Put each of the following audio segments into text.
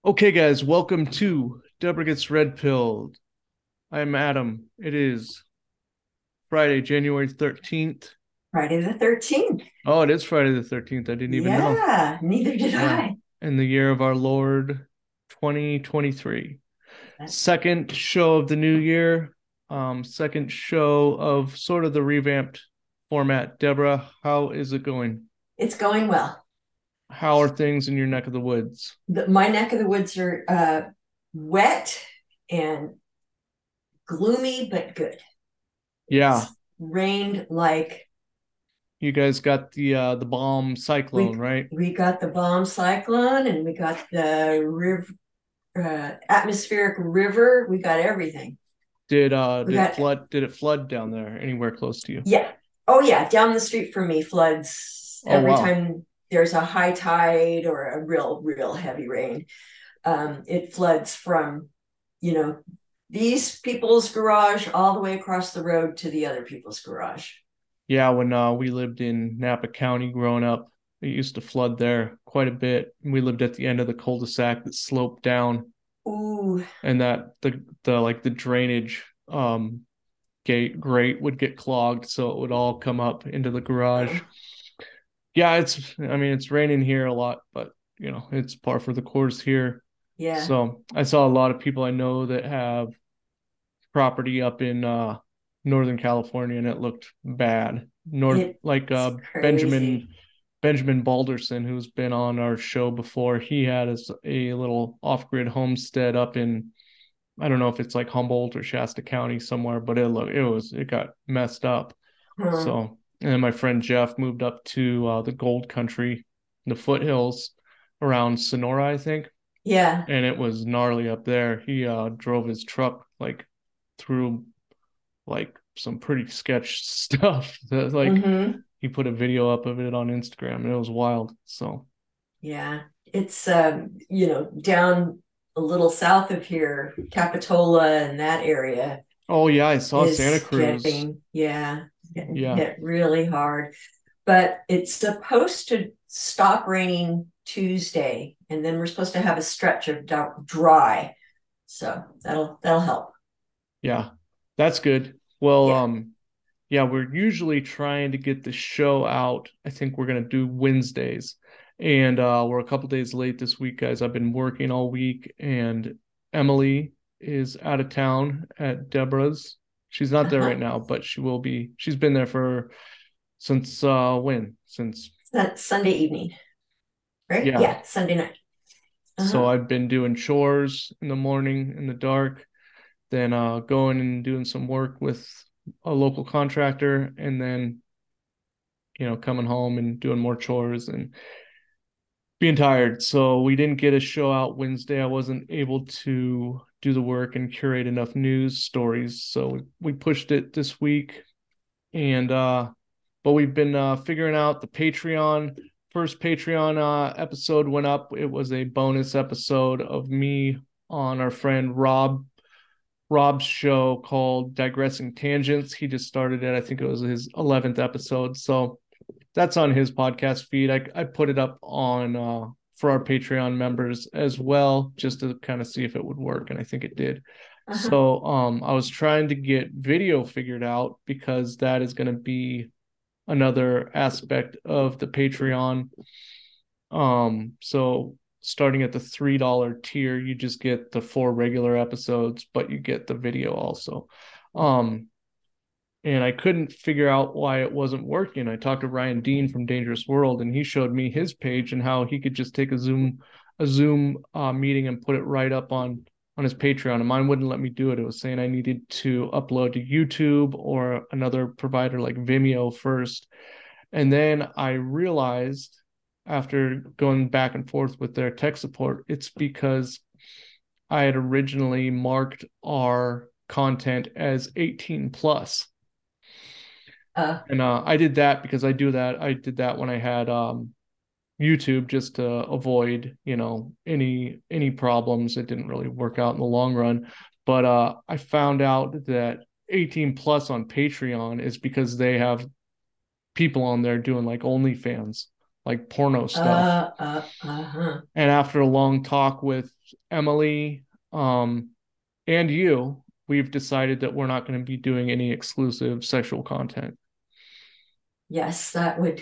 Okay, guys, welcome to Deborah Gets Red Pilled. I'm Adam. It is Friday, January 13th. Friday the 13th. Oh, it is Friday the 13th. I didn't even know. Yeah, neither did Yeah. I. In the year of our Lord 2023. Second show of the new year. Second show of sort of the revamped format. Deborah, how is it going? It's going well. How are things in your neck of the woods? My neck of the woods are wet and gloomy, but good. Yeah, It's rained like you guys got the bomb cyclone, we right? we got the bomb cyclone and we got the atmospheric river. We got everything. We got Did it flood down there anywhere close to you? yeah. Oh yeah, down the street from me floods Oh every wow. time there's a high tide or a real heavy rain. It floods from you know, these people's garage all the way across the road to the other people's garage. Yeah, when we lived in Napa County growing up, it used to flood there quite a bit. We lived at the end of the cul-de-sac that sloped down, Ooh, and that the drainage gate grate would get clogged, so it would all come up into the garage. oh, Yeah, it's raining here a lot, but it's par for the course here. yeah. So I saw a lot of people I know that have property up in Northern California, and it looked bad. North like It's Benjamin crazy. Benjamin Balderson, who's been on our show before, he had a little off-grid homestead up in, I don't know if it's like Humboldt or Shasta County somewhere, but it got messed up. Huh. So, and then my friend Jeff moved up to the Gold Country, the foothills around Sonora, I think, Yeah. and it was gnarly up there. He drove his truck like through like some pretty sketch stuff that like Mm-hmm. he put a video up of it on Instagram, and it was wild. So Yeah. It's down a little south of here, Capitola and that area oh yeah, I saw Santa is Cruz. getting Yeah. hit really hard. But it's supposed to stop raining Tuesday, and then we're supposed to have a stretch of dry. So that'll help. Yeah. That's good. Well, Yeah. yeah, we're usually trying to get the show out. I think we're gonna do Wednesdays. And we're a couple days late this week, guys. I've been working all week, and Emily is out of town at Deborah's. She's not there right Uh-huh. now, but she will be. She's been there for since when? Since That's Sunday evening, right? yeah. Yeah, Sunday night. So Uh-huh. I've been doing chores in the morning in the dark, then going and doing some work with a local contractor, and then coming home and doing more chores and being tired. So we didn't get a show out Wednesday. I wasn't able to do the work and curate enough news stories. So we pushed it this week. And but we've been figuring out the Patreon. First Patreon episode went up. It was a bonus episode of me on our friend Rob's show called Digressing Tangents. He just started it. I think it was his 11th episode. So that's on his podcast feed. I put it up on for our Patreon members as well, just to kind of see if it would work, and I think it did. Uh-huh. So I was trying to get video figured out because that is going to be another aspect of the Patreon. So starting at the $3 tier, you just get the four regular episodes, but you get the video also. Um, and I couldn't figure out why it wasn't working. I talked to Ryan Dean from Dangerous World, and he showed me his page and how he could just take a Zoom meeting and put it right up on his Patreon. And mine wouldn't let me do it. It was saying I needed to upload to YouTube or another provider like Vimeo first. And then I realized after going back and forth with their tech support, it's because I had originally marked our content as 18 plus. Uh, And I did that because I did that when I had YouTube, just to avoid, any problems. It didn't really work out in the long run. But I found out that 18 plus on Patreon is because they have people on there doing like OnlyFans. like porno stuff. Uh-huh. And after a long talk with Emily, and you, we've decided that we're not going to be doing any exclusive sexual content. Yes, that would,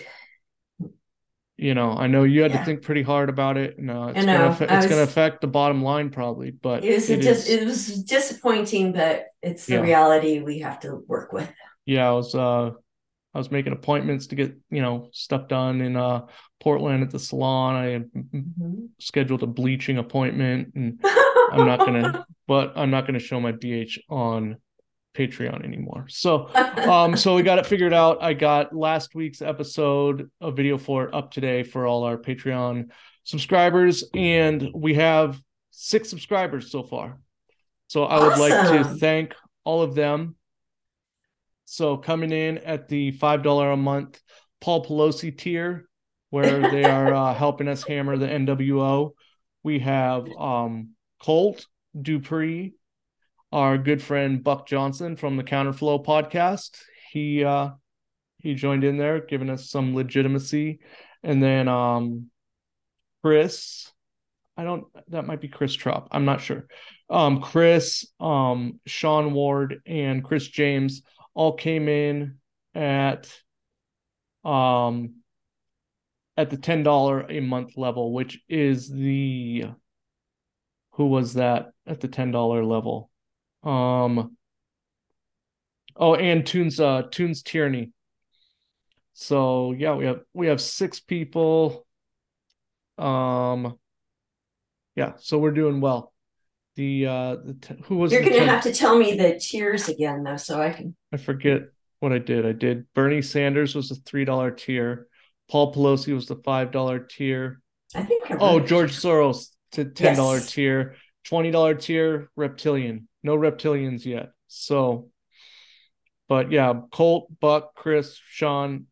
I know you had to yeah. think pretty hard about it, and I know. it's gonna affect the bottom line probably, but it is. It was disappointing, but it's the Yeah, reality we have to work with. yeah. I was making appointments to get stuff done in Portland at the salon. I had Mhm. scheduled a bleaching appointment, and I'm not gonna show my BH on Patreon anymore. So we got it figured out. I got last week's episode, a video for it up today for all our Patreon subscribers, and we have 6 subscribers so far. So I would like to Awesome. thank all of them. So coming in at the $5 a month Paul Pelosi tier, where they are helping us hammer the NWO, we have Colt Dupree, our good friend Buck Johnson from the Counterflow podcast. He joined in there, giving us some legitimacy. And then Chris, I don't that might be Chris Trop. I'm not sure. Chris, Sean Ward, and Chris James all came in at um at the $10 a month level, which is the who was that at the $10 level? Um oh, and Tunes Tyranny. So yeah, we have 6 people. Um, yeah, so we're doing well. Who was You're the going to 10? have to tell me the tiers again, though, so I can. I forget what I did. I did Bernie Sanders was a $3 tier. Paul Pelosi was the $5 tier. I think I Oh, wrote it. George Soros to $10 Yes. tier. $20 tier reptilian. No reptilians yet. So, but yeah, Colt, Buck, Chris, Sean,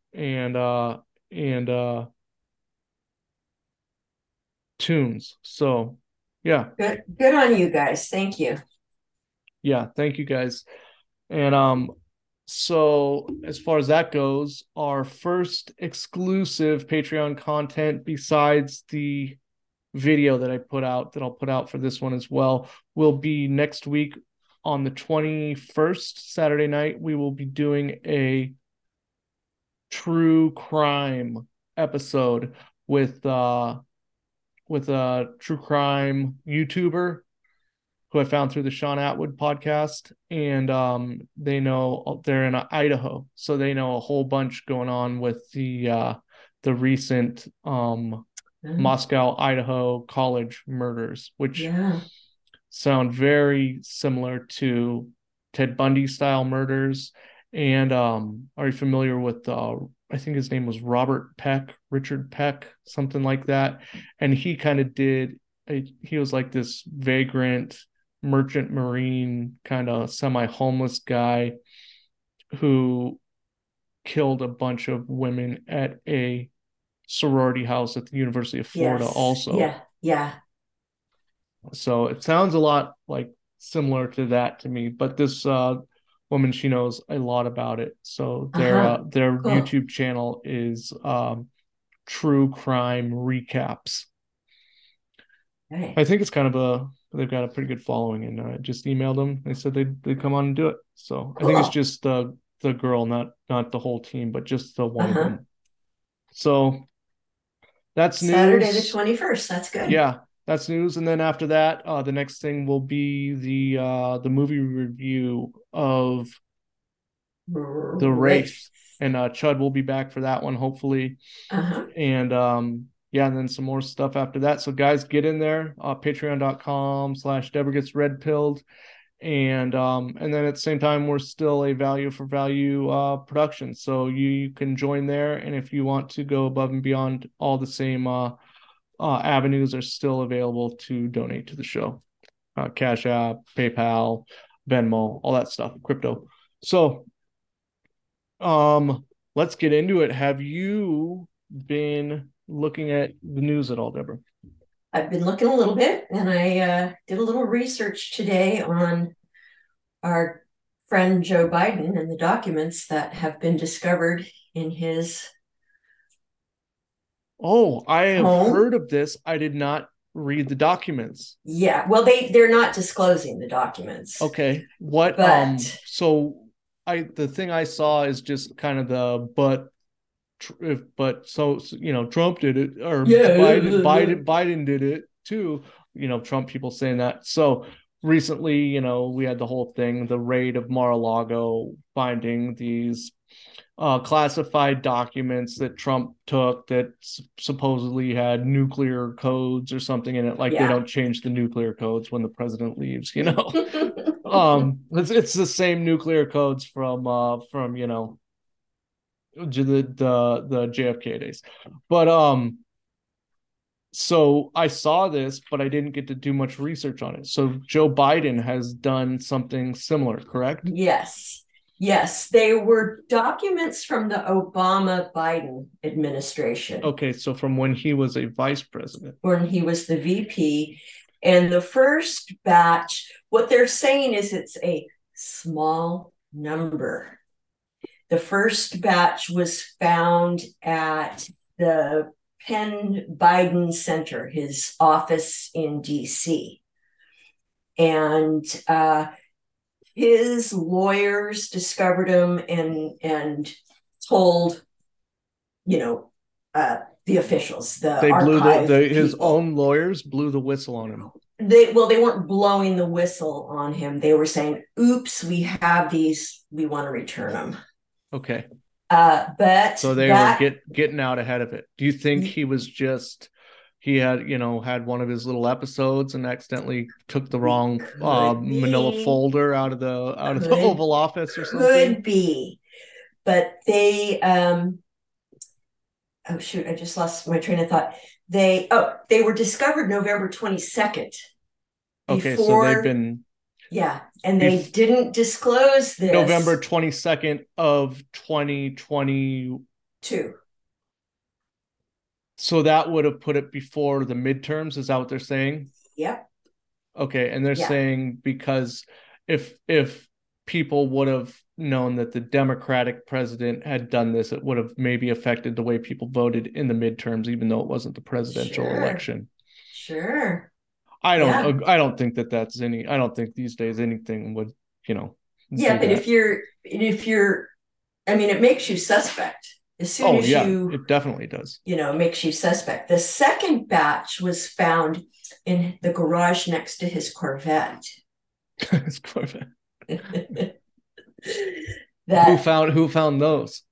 and Tunes. So, yeah. Good. Good on you guys. Thank you. Yeah, thank you guys. And so as far as that goes, our first exclusive Patreon content besides the video that I put out that I'll put out for this one as well will be next week on the 21st, Saturday night. We will be doing a true crime episode with a true crime YouTuber who I found through the Sean Atwood podcast, and they're in Idaho, so they know a whole bunch going on with the recent Mm, Moscow, Idaho college murders, which yeah. sound very similar to Ted Bundy style murders. And are you familiar with I think his name was Richard Peck, something like that. And he kind of he was like this vagrant merchant marine kind of semi-homeless guy who killed a bunch of women at a sorority house at the University of Florida Yes. also. Yeah. Yeah. So it sounds a lot like similar to that to me, but this woman, she knows a lot about it. So Uh-huh. their Cool. YouTube channel is True Crime Recaps. Okay. I think it's kind of they've got a pretty good following, and I just emailed them. They said they'd come on and do it. So I think it's Cool. just the girl, not the whole team, but just the one of Uh-huh. them. So that's Saturday the news. 21st. That's good. Yeah, that's news. And then after that, the next thing will be the movie review of The Great. Wraith, and Chud will be back for that one hopefully. Uh-huh. And yeah, and then some more stuff after that. So guys, get in there. Patreon.com/Deborah Gets Red Pilled. And then at the same time, we're still a value for value production. So you can join there, and if you want to go above and beyond, all the same avenues are still available to donate to the show. Cash App, PayPal, Venmo, all that stuff, crypto. So let's get into it. Have you been looking at the news at all, Deborah? I've been looking a little bit, and I did a little research today on our friend Joe Biden and the documents that have been discovered in his Oh, I have home. heard of this. I did not read the documents. Yeah, well, they're not disclosing the documents, Okay. What but so I the thing I saw is just kind of the but Trump did it, or yeah, Biden did it too. Trump people saying that. So recently, we had the whole thing, the raid of Mar-a-Lago, finding these classified documents that Trump took that supposedly had nuclear codes or something in it. Like they yeah. don't change the nuclear codes when the president leaves. It's the same nuclear codes from the JFK days. But so I saw this, but I didn't get to do much research on it. So Joe Biden has done something similar, correct? Yes. Yes, they were documents from the Obama Biden administration Okay, so from when he was a vice president. when he was the VP. And the first batch, what they're saying is it's a small number. The first batch was found at the Penn Biden Center, his office in DC. And his lawyers discovered him and told, you know, the officials, the They blew archive his people. own lawyers blew the whistle on him. They weren't blowing the whistle on him. They were saying, "Oops, we have these. We want to return them." Okay. But So they were that getting out ahead of it. Do you think he had one of his little episodes and accidentally took the wrong could manila be, folder out of the could Oval Office or something? could be, but oh shoot, I just lost my train of thought. They were discovered November 22nd Okay, so they've before, been yeah, and they bef- didn't disclose November this 22nd of 2020. too. So that would have put it before the midterms. Is that what they're saying? Yep. Okay, and they're Yeah. saying because if people would have known that the Democratic president had done this, it would have maybe affected the way people voted in the midterms, even though it wasn't the presidential Sure. election. Sure. I Yeah. don't I don't think that that's any. I don't think these days anything would you know Yeah, do but that. if you're I mean, it makes you suspect. As soon Oh as yeah, it definitely does. makes you suspect. The second batch was found in the garage next to his Corvette. who That found who found those?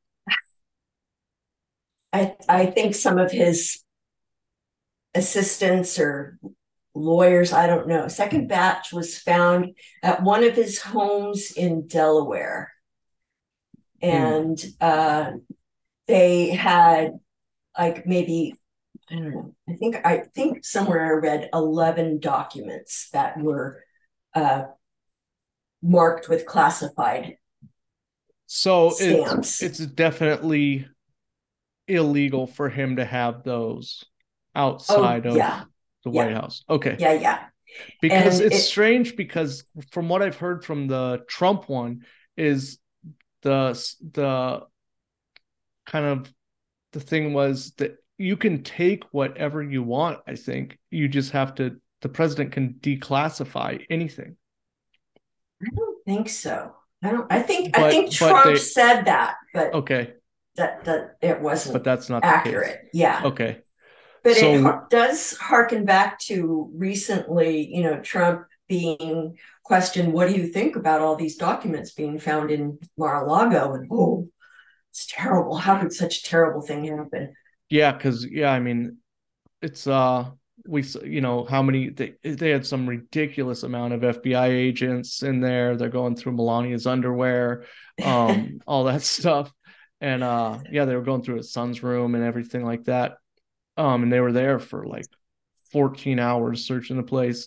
I think some of his assistants or lawyers, I don't know. Second batch was found at one of his homes in Delaware. Hmm. And they had like maybe, I don't know, I think somewhere I read 11 documents that were uh, marked with classified So stamps. it's definitely illegal for him to have those Oh outside of yeah, the White yeah, House. Okay. yeah, yeah. Because And it's it strange because from what I've heard from the Trump one is the kind of the thing was that you can take whatever you want, I think. You just have to the president can declassify anything. I don't think so. I think But Trump they said that, but okay, that it but wasn't that's not the case. accurate. Yeah. Okay. But it So does harken back to recently, Trump being questioned, what do you think about all these documents being found in Mar-a-Lago? And oh, it's terrible. How could such terrible thing happen? yeah, because I mean, it's we how many they had some ridiculous amount of FBI agents in there. They're going through Melania's underwear, all that stuff, and yeah, they were going through his son's room and everything like that. And they were there for like 14 hours searching the place.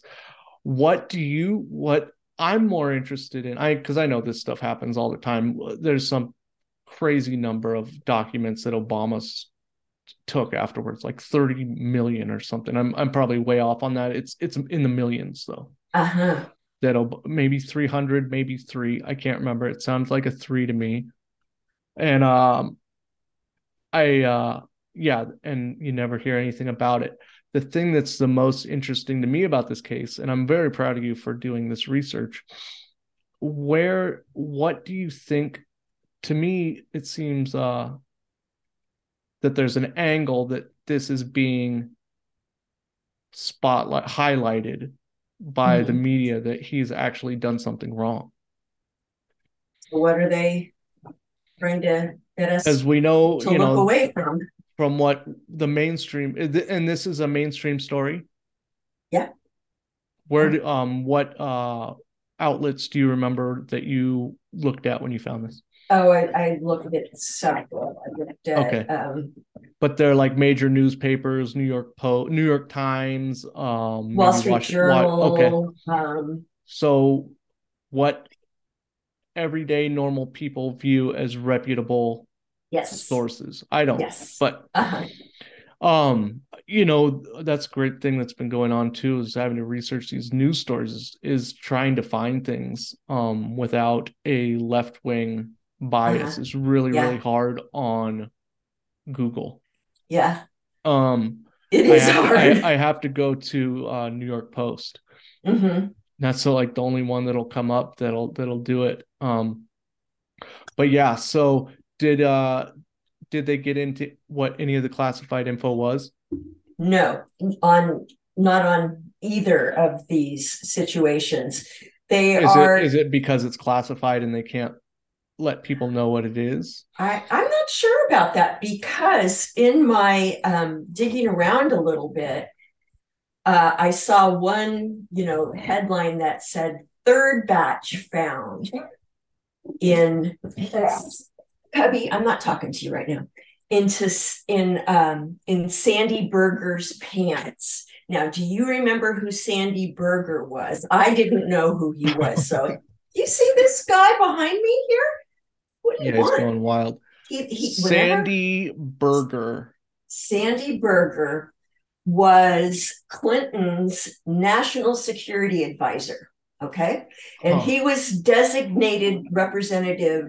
What I'm more interested in, because I know this stuff happens all the time. There's some crazy number of documents that Obama's took afterwards, like 30 million or something. I'm probably way off on that. It's in the millions though. Uh-huh. That maybe 300, maybe three. I can't remember. It sounds like a three to me. And I yeah, and you never hear anything about it. The thing that's the most interesting to me about this case, and I'm very proud of you for doing this research, what do you think? To me, it seems that there's an angle that this is being spotlight highlighted by the Mhm. media that he's actually done something wrong. So what are they trying to get As us we know, to look away from? from what the mainstream, and this is a mainstream story. Yeah. Yeah. What outlets do you remember that you looked at when you found this? Oh, I looked at several. I looked at Okay, but they're like major newspapers, New York Times, Wall maybe Street What? Okay, Journal. so what everyday normal people view as reputable Yes. sources. I don't, Yes. but Uh-huh. that's a great thing that's been going on too, is having to research these news stories is trying to find things without a left-wing bias Uh-huh. is really, really Yeah. hard on Google. Yeah. Um It is hard. I have to go to New York Post. Mm-hmm. That's so like the only one that'll come up that'll do it. But yeah, so did uh did they get into what any of the classified info was? No, on not on either of these situations. They Is are it because it's classified and they can't let people know what it is? I'm not sure about that because in my digging around a little bit, I saw one, headline that said third batch found in Cubby. I'm not talking to you right now. Into in Sandy Berger's pants. Now, do you remember who Sandy Berger was? I didn't know who he was. So, you see this guy behind me here? What do you Yeah, he's want? going wild. He whenever Sandy Berger. Sandy Berger was Clinton's national security advisor. Okay. And Huh. he was designated representative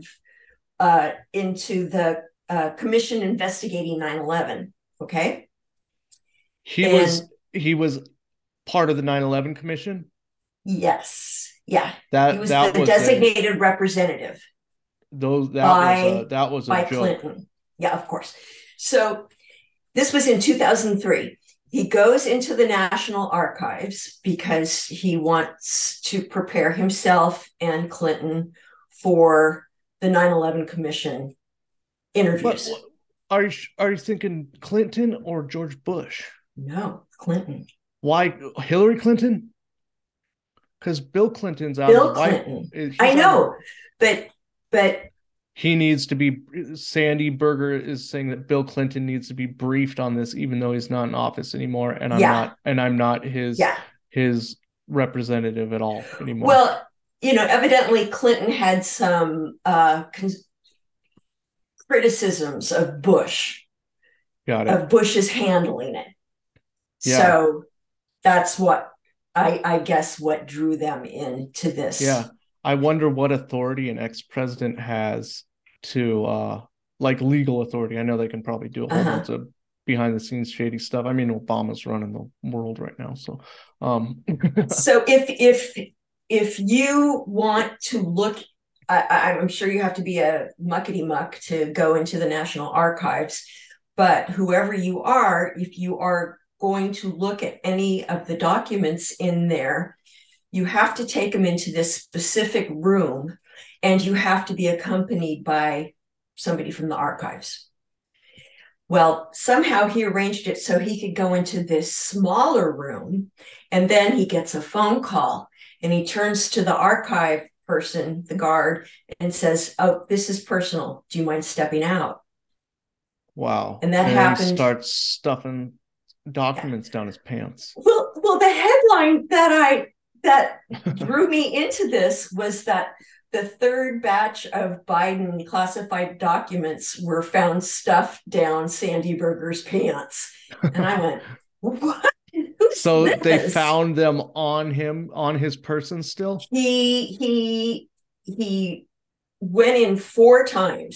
into the commission investigating 9/11. Okay. He was And he was part of the 9/11 commission. yes, yeah, he That was the that was a designated representative those by that was a by joke. Clinton. Yeah, of course. So this was in 2003. He goes into the National Archives because he wants to prepare himself and Clinton for the 9/11 Commission But interviews. are you thinking Clinton or George Bush? No, Clinton. Why Hillary Clinton? Because Bill Clinton's out of the Bill White. Clinton. I He's out of the. know, but He needs to be. Sandy Berger is saying that Bill Clinton needs to be briefed on this, even though he's not in office anymore, and yeah, I'm not yeah. his representative at all anymore. Well, evidently Clinton had some criticisms Got it. of Bush's handling it. Yeah, So that's what I guess what drew them into yeah. this. I wonder what authority an ex-president has to like legal authority. I know they can probably do a whole Uh-huh. bunch of behind the scenes shady stuff. I mean, Obama's running the world right now, so um So if you want to look, I'm sure you have to be a muckety muck to go into the National Archives, but whoever you are, if you are going to look at any of the documents in there, you have to take them into this specific room and you have to be accompanied by somebody from the archives. Well, somehow he arranged it so he could go into this smaller room, and then he gets a phone call and he turns to the archive person, the guard, and says, "Oh, this is personal. Do you mind stepping out?" wow. And that And then he happened. starts stuffing Yeah. documents down his pants. Well, the headline that drew me into this was that the third batch of Biden classified documents were found stuffed down Sandy Berger's pants, and I went, "What? Who's So they this?" found them on him, on his person still? He went in four times,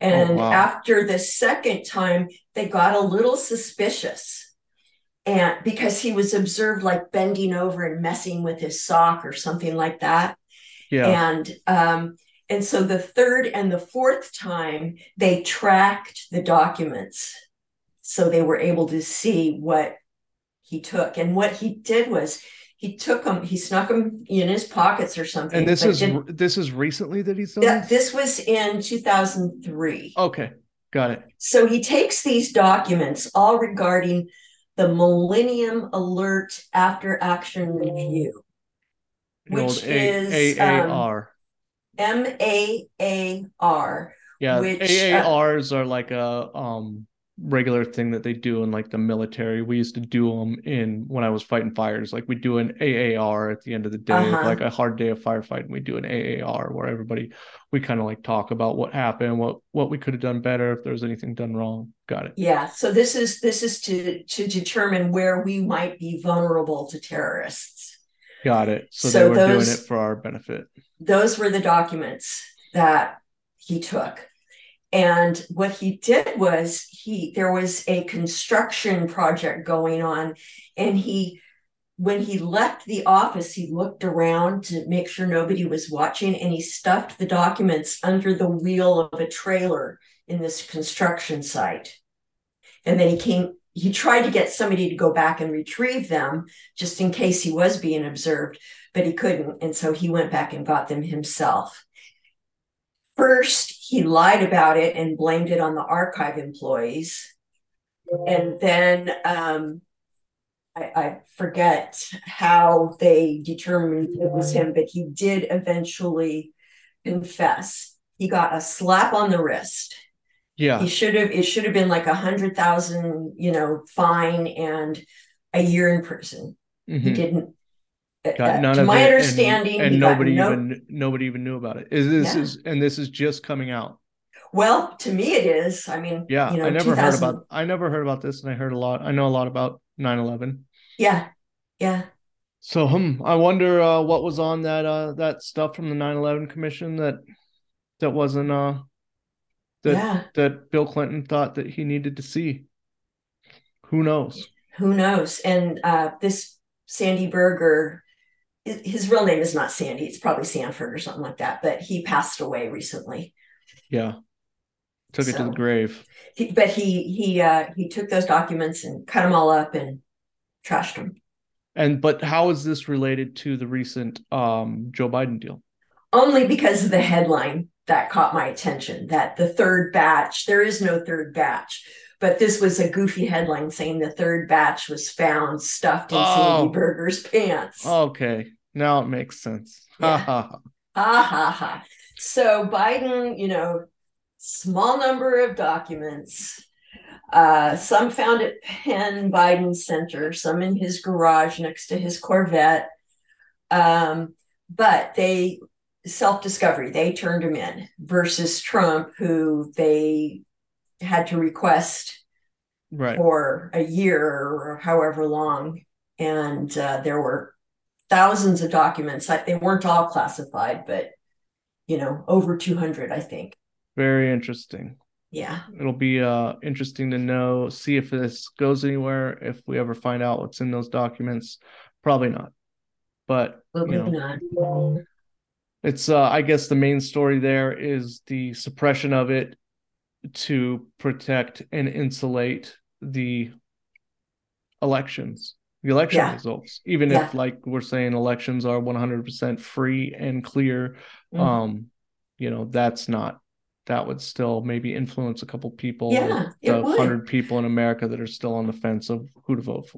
Oh, And wow. after the second time, they got a little suspicious. And because he was observed like bending over and messing with his sock or something like that. Yeah. And so the third and the fourth time, they tracked the documents. So they were able to see what he took. And what he did was he took them, he snuck them in his pockets or And something, this but is did this is recently that he's done that. this? This was in 2003. Okay. Got it. So he takes these documents, all regarding the Millennium Alert After Action Review, The old which is AAR. MAAR, Yeah, which, AARs are like a regular thing that they do in like the military. We used to do them in when I was fighting fires. Like we do an AAR at the end of the day of like uh-huh. a hard day of firefighting. We do an AAR where everybody we kind of like talk about what happened, what we could have done better if there was anything done wrong. Got it. Yeah, so this is to determine where we might be vulnerable to terrorists. Got it. So they So were doing it those for our benefit. those were the documents that he took. And what he did was there was a construction project going on, and when he left the office, he looked around to make sure nobody was watching, and he stuffed the documents under the wheel of a trailer in this construction site. And then he tried to get somebody to go back and retrieve them just in case he was being observed, but he couldn't. And so he went back and got them himself. First, he lied about it and blamed it on the archive employees. And then I forget how they determined it was him, but he did eventually confess. He got a slap on the wrist. Yeah. It should have been like 100,000, fine and a year in prison. He Hmm. didn't. Got none To of my it, understanding, he and got no. nobody even knew about it. Is this Yeah. is and this is just coming out. Well, to me, it is. I mean, Yeah, 2000. I never heard about this, and I know a lot about 9/11. Yeah. Yeah. So I wonder what was on that stuff from the 9/11 commission that wasn't that Yeah. that Bill Clinton thought that he needed to see. Who knows? Who knows? And this Sandy Berger, his real name is not Sandy. It's probably Sanford or something like that. But he passed away recently. Yeah, took it to the So, grave. but he took those documents and cut them all up and trashed them. And but how is this related to the recent Joe Biden deal? Only because of the headline that caught my attention, that the third batch, there is no third batch, but this was a goofy headline saying the third batch was found stuffed in Sandy Oh, Berger's pants. okay. Now it makes sense. Ha Yeah. ha ha. Ha ha ha. So Biden, small number of documents. Some found at Penn Biden Center, some in his garage next to his Corvette. But they self-discovery, they turned him in versus Trump, who they had to request Right. for a year or however long. And there were thousands of documents. They weren't all classified, but over 200, I think. Very interesting. Yeah. It'll be interesting to know, see if this goes anywhere, if we ever find out what's in those documents. Probably not. But, Probably not. it's I guess the main story there is the suppression of it to protect and insulate the election Yeah. results. Even if Yeah. like we're saying elections are 100% free and clear, Mm. um, that's not that would still maybe influence a couple people of Yeah, the it would. 100 people in America that are still on the fence of who to vote for.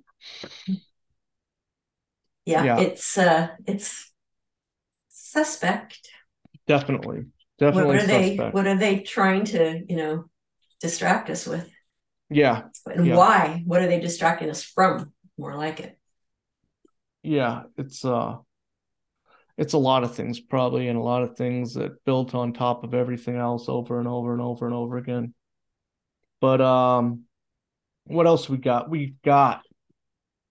Yeah, Yeah, it's suspect. definitely. What Definitely are they suspect. what are they trying to, distract us with? Yeah. And Yeah. why? What are they distracting us from? More like it. Yeah, it's a lot of things probably and a lot of things that built on top of everything else over and over and over and over again. But what else we got? We got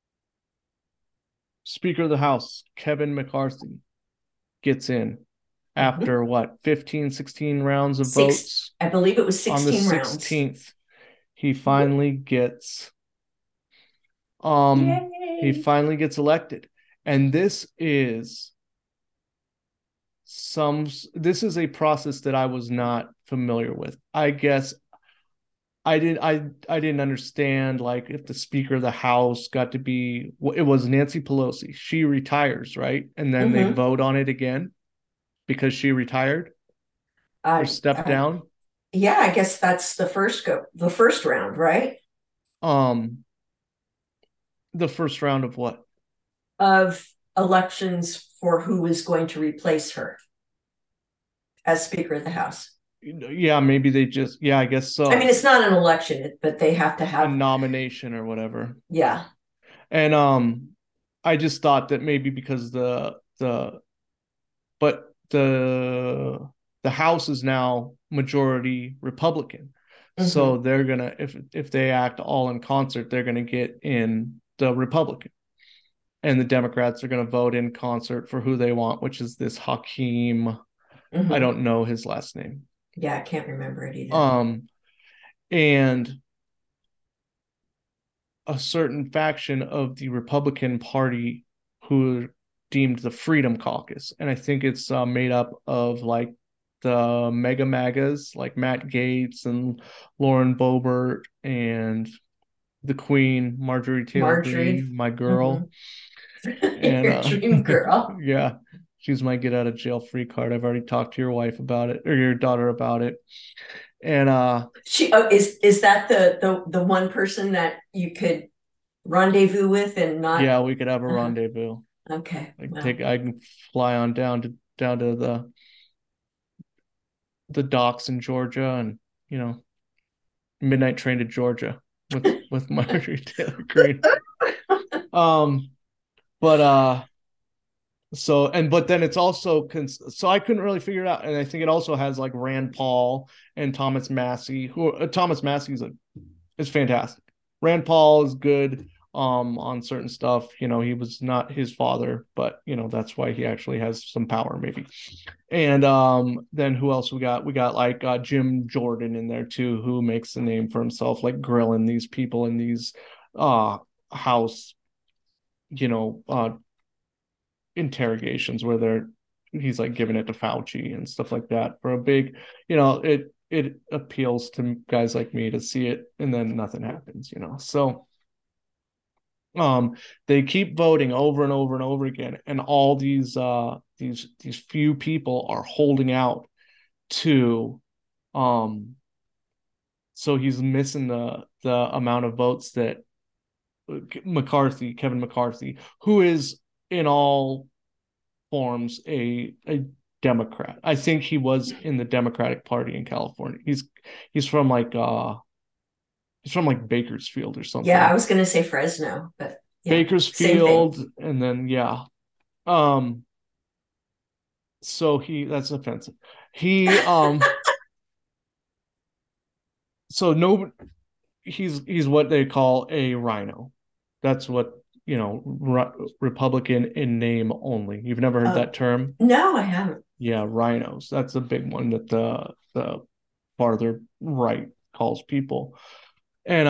Speaker of the House Kevin McCarthy gets in. Mhm. after what, 15, 16 rounds of Six, votes I believe it was on the 16 rounds. 16th, he Mhm. finally gets um he Yay. finally gets elected. And this is a process that I was not familiar with. I guess I didn't understand like if the Speaker of the House got to be, it was Nancy Pelosi. She retires, right? And then they Hmm. vote on it again because she retired or I, stepped I, down. yeah, I guess that's the first round, right? Um, the first round of what? Of elections for who is going to replace her as Speaker of the House. Yeah, maybe they just, yeah, I guess I mean, so. it's not an election, but they have to A have, nomination or whatever. yeah. And I just thought that maybe because but the House is now majority Republican. So Hmm. they're gonna, if they act all in concert, they're gonna get in the Republican. And the Democrats are gonna vote in concert for who they want, which is this Hakeem. I Hmm. don't know his last name. Yeah, I can't remember it either. Um, and a certain faction of the Republican Party who deemed the Freedom Caucus, and I think it's made up of like the mega magas like Matt Gaetz and Lauren Boebert and the Queen Marjorie Taylor Marjorie. Greene, my Hmm. girl, and Your dream girl. yeah, she's my get out of jail free card. I've already talked to your wife about it or your daughter about it, and She is that the one person that you could rendezvous with and not. yeah, we could have a Uh-huh. rendezvous. Okay, I well, take I can fly on down to the docks in Georgia and you know midnight train to Georgia with Marjorie Taylor Greene. Um, but but then it's also so I couldn't really figure it out, and I think it also has like Rand Paul and Thomas Massey. Who Thomas Massey is fantastic. Rand Paul is good on certain stuff. You know, he was not his father, but you know, that's why he actually has some power, maybe. And then who else we got? We got like Jim Jordan in there too, who makes a name for himself, like grilling these people in these uh house, you know, interrogations where he's like giving it to Fauci and stuff like that for a big, you know, it appeals to guys like me to see it and then nothing happens, you know. So they keep voting over and over and over again, and all these few people are holding out to um so he's missing the amount of votes that Kevin McCarthy, who is in all forms a Democrat. I think he was in the Democratic Party in California. He's from like he's from like Bakersfield or yeah, I something. was going to say Fresno, but yeah, same thing. Bakersfield, and then yeah. Um, so that's offensive. He so no he's what they call a rhino. That's what, you know, Republican in name only. You've never heard Oh, that term? no, I haven't. Yeah, rhinos. That's a big one that the farther right calls people. And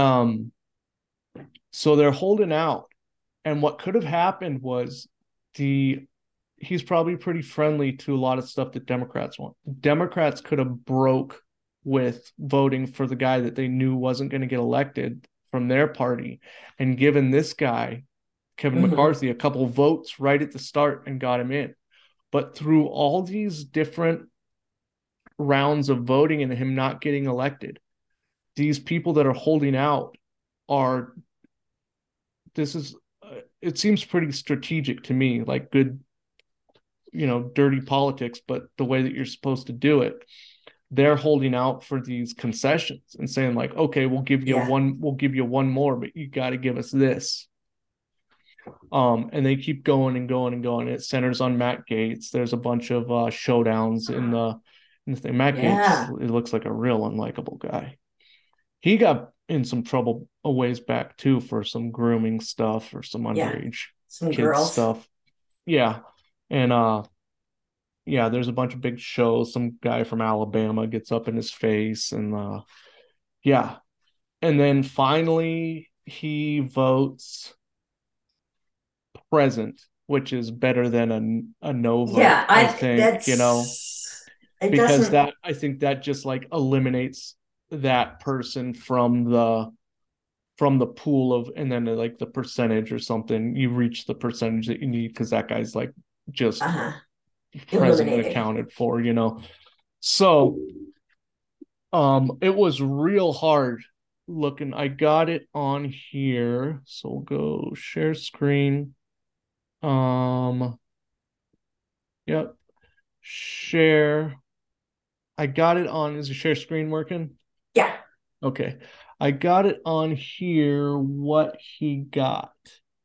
so they're holding out. And what could have happened was the he's probably pretty friendly to a lot of stuff that Democrats want. Democrats could have broke with voting for the guy that they knew wasn't going to get elected from their party and given this guy, Kevin Hmm. McCarthy, a couple votes right at the start and got him in. But through all these different rounds of voting and him not getting elected, these people that are holding out are this is it seems pretty strategic to me, like good, you know, dirty politics, but the way that you're supposed to do it. They're holding out for these concessions and saying like, okay, Yeah, we'll give you one more, but you got to give us this. And they keep going and going and going. It centers on Matt Gaetz. There's a bunch of showdowns in the thing. Matt Gaetz, yeah, it looks like a real unlikable guy. He got in some trouble a ways back too for some grooming stuff or some yeah. underage Some kids girls. stuff. Yeah. And yeah, there's a bunch of big shows. Some guy from Alabama gets up in his face, and yeah, and then finally he votes present, which is better than a no Yeah, vote, I I think, that's it because doesn't that I think that just like eliminates that person from the pool of, and then like the percentage or something. You reach the percentage that you need because that guy's like just uh present and eliminated. accounted for. So it was real hard looking. I got it on here. So we'll go share screen. Um, yep. Share. I got it on. Is the share screen working? Yeah. Okay. I got it on here what he got.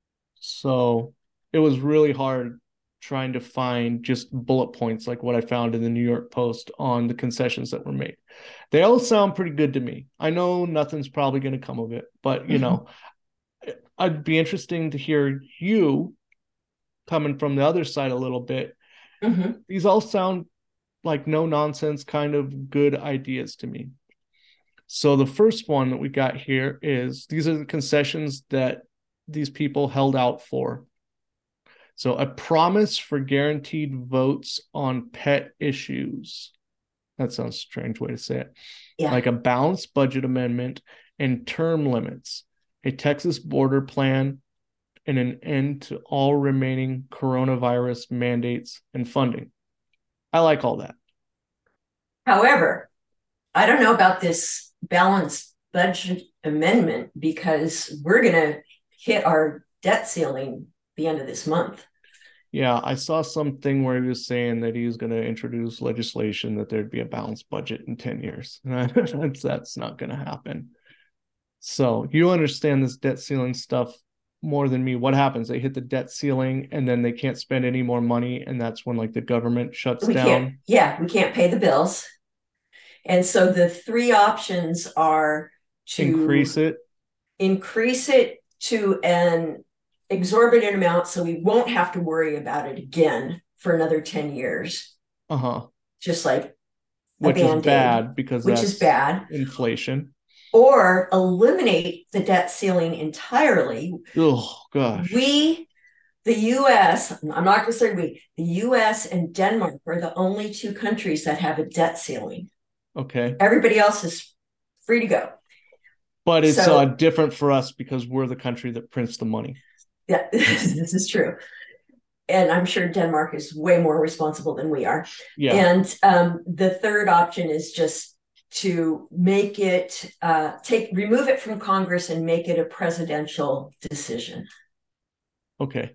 So it was really hard trying to find just bullet points like what I found in the New York Post on the concessions that were made. They all sound pretty good to me. I know nothing's probably going to come of it, but I'd be interesting to hear you coming from the other side a little bit. Hmm. These all sound like no nonsense kind of good ideas to me. So the first one that we got here is these are the concessions that these people held out for. So a promise for guaranteed votes on pet issues. That sounds a strange way to say it. Yeah. Like a balanced budget amendment and term limits, a Texas border plan, and an end to all remaining coronavirus mandates and funding. I like all that. However, I don't know about this balanced budget amendment because we're going to hit our debt ceiling the end of this month. Yeah, I saw something where he was saying that he was going to introduce legislation that there'd be a balanced budget in 10 years. That's not going to happen. So you understand this debt ceiling stuff more than me. What happens? They hit the debt ceiling and then they can't spend any more money. And that's when like the government shuts We can't, down. yeah, we can't pay the bills. And so the three options are Increase to it. increase it to an exorbitant amount so we won't have to worry about it again for another 10 years, Uh-huh. just like a Which is band aid, bad because which is that's bad, inflation. or eliminate the debt ceiling entirely. Oh gosh. We, the US, I'm not going to say we, the US and Denmark are the only two countries that have a debt ceiling. Okay. Everybody else is free to go. But it's So, different for us because we're the country that prints the money. yeah, this is true. And I'm sure Denmark is way more responsible than we are. Yeah. And the third option is just to make it remove it from Congress and make it a presidential decision. Okay.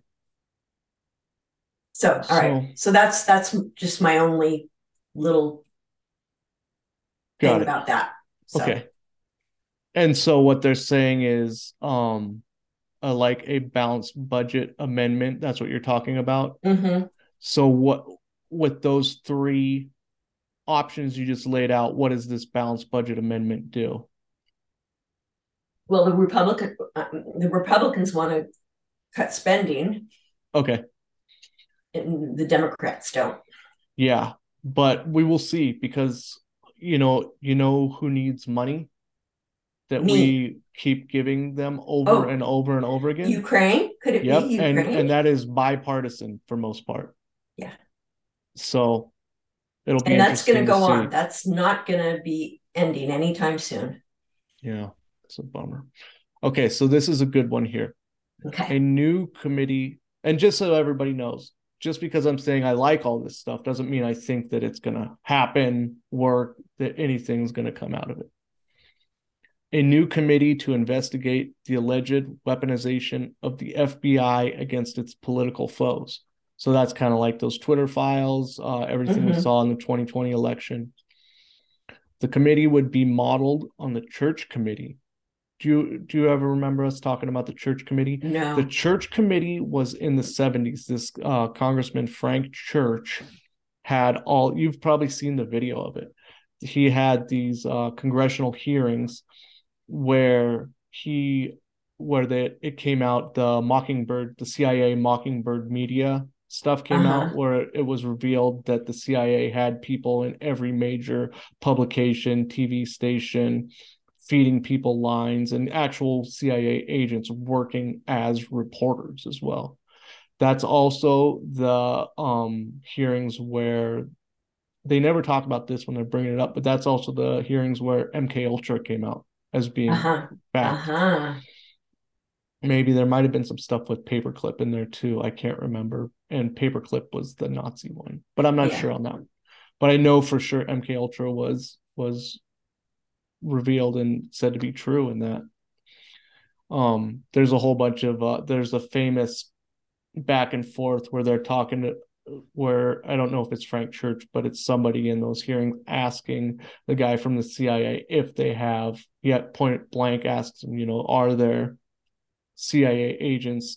So, all right. So So that's just my only little thing got it. about that. So, Okay. And so what they're saying is like a balanced budget amendment. That's what you're talking about. mm-hmm. So what with those three options you just laid out, what does this balanced budget amendment do? Well, the Republicans want to cut spending, Okay. and the Democrats don't. Yeah. But we will see because who needs money that Me. we keep giving them over Oh, and over and over again. Ukraine? Could it be Yep. And Ukraine? and that is bipartisan for most part. Yeah. So it'll be And that's going to interesting to go on. see. That's not going to be ending anytime soon. Yeah. It's a bummer. Okay, so this is a good one here. A Okay. new committee, and just so everybody knows, just because I'm saying I like all this stuff doesn't mean I think that it's going to happen, work, that anything's going to come out of it. A new committee to investigate the alleged weaponization of the FBI against its political foes. So that's kind of like those Twitter files, everything we Mm-hmm. saw in the 2020 election. The committee would be modeled on the church committee. Do you ever remember us talking about the church committee? The No. church committee was in the 70s. This Congressman Frank Church had all, you've probably seen the video of it. He had these congressional hearings where it came out, the Mockingbird, the CIA Mockingbird media stuff came out Uh-huh. where it was revealed that the CIA had people in every major publication, TV station, feeding people lines, and actual CIA agents working as reporters as well. That's also the hearings where they never talk about this when they're bringing it up, but that's also the hearings where MK Ultra came out as being Uh-huh. fact. Uh-huh. Maybe there might have been some stuff with Paperclip in there too. I can't remember. And Paperclip was the Nazi one, but I'm not Yeah. sure on that. But I know for sure MK Ultra was revealed and said to be true in that. There's a whole bunch of there's a famous back and forth where they're talking to where I don't know if it's Frank Church, but it's somebody in those hearings asking the guy from the CIA if they have yet point blank asks him, are there CIA agents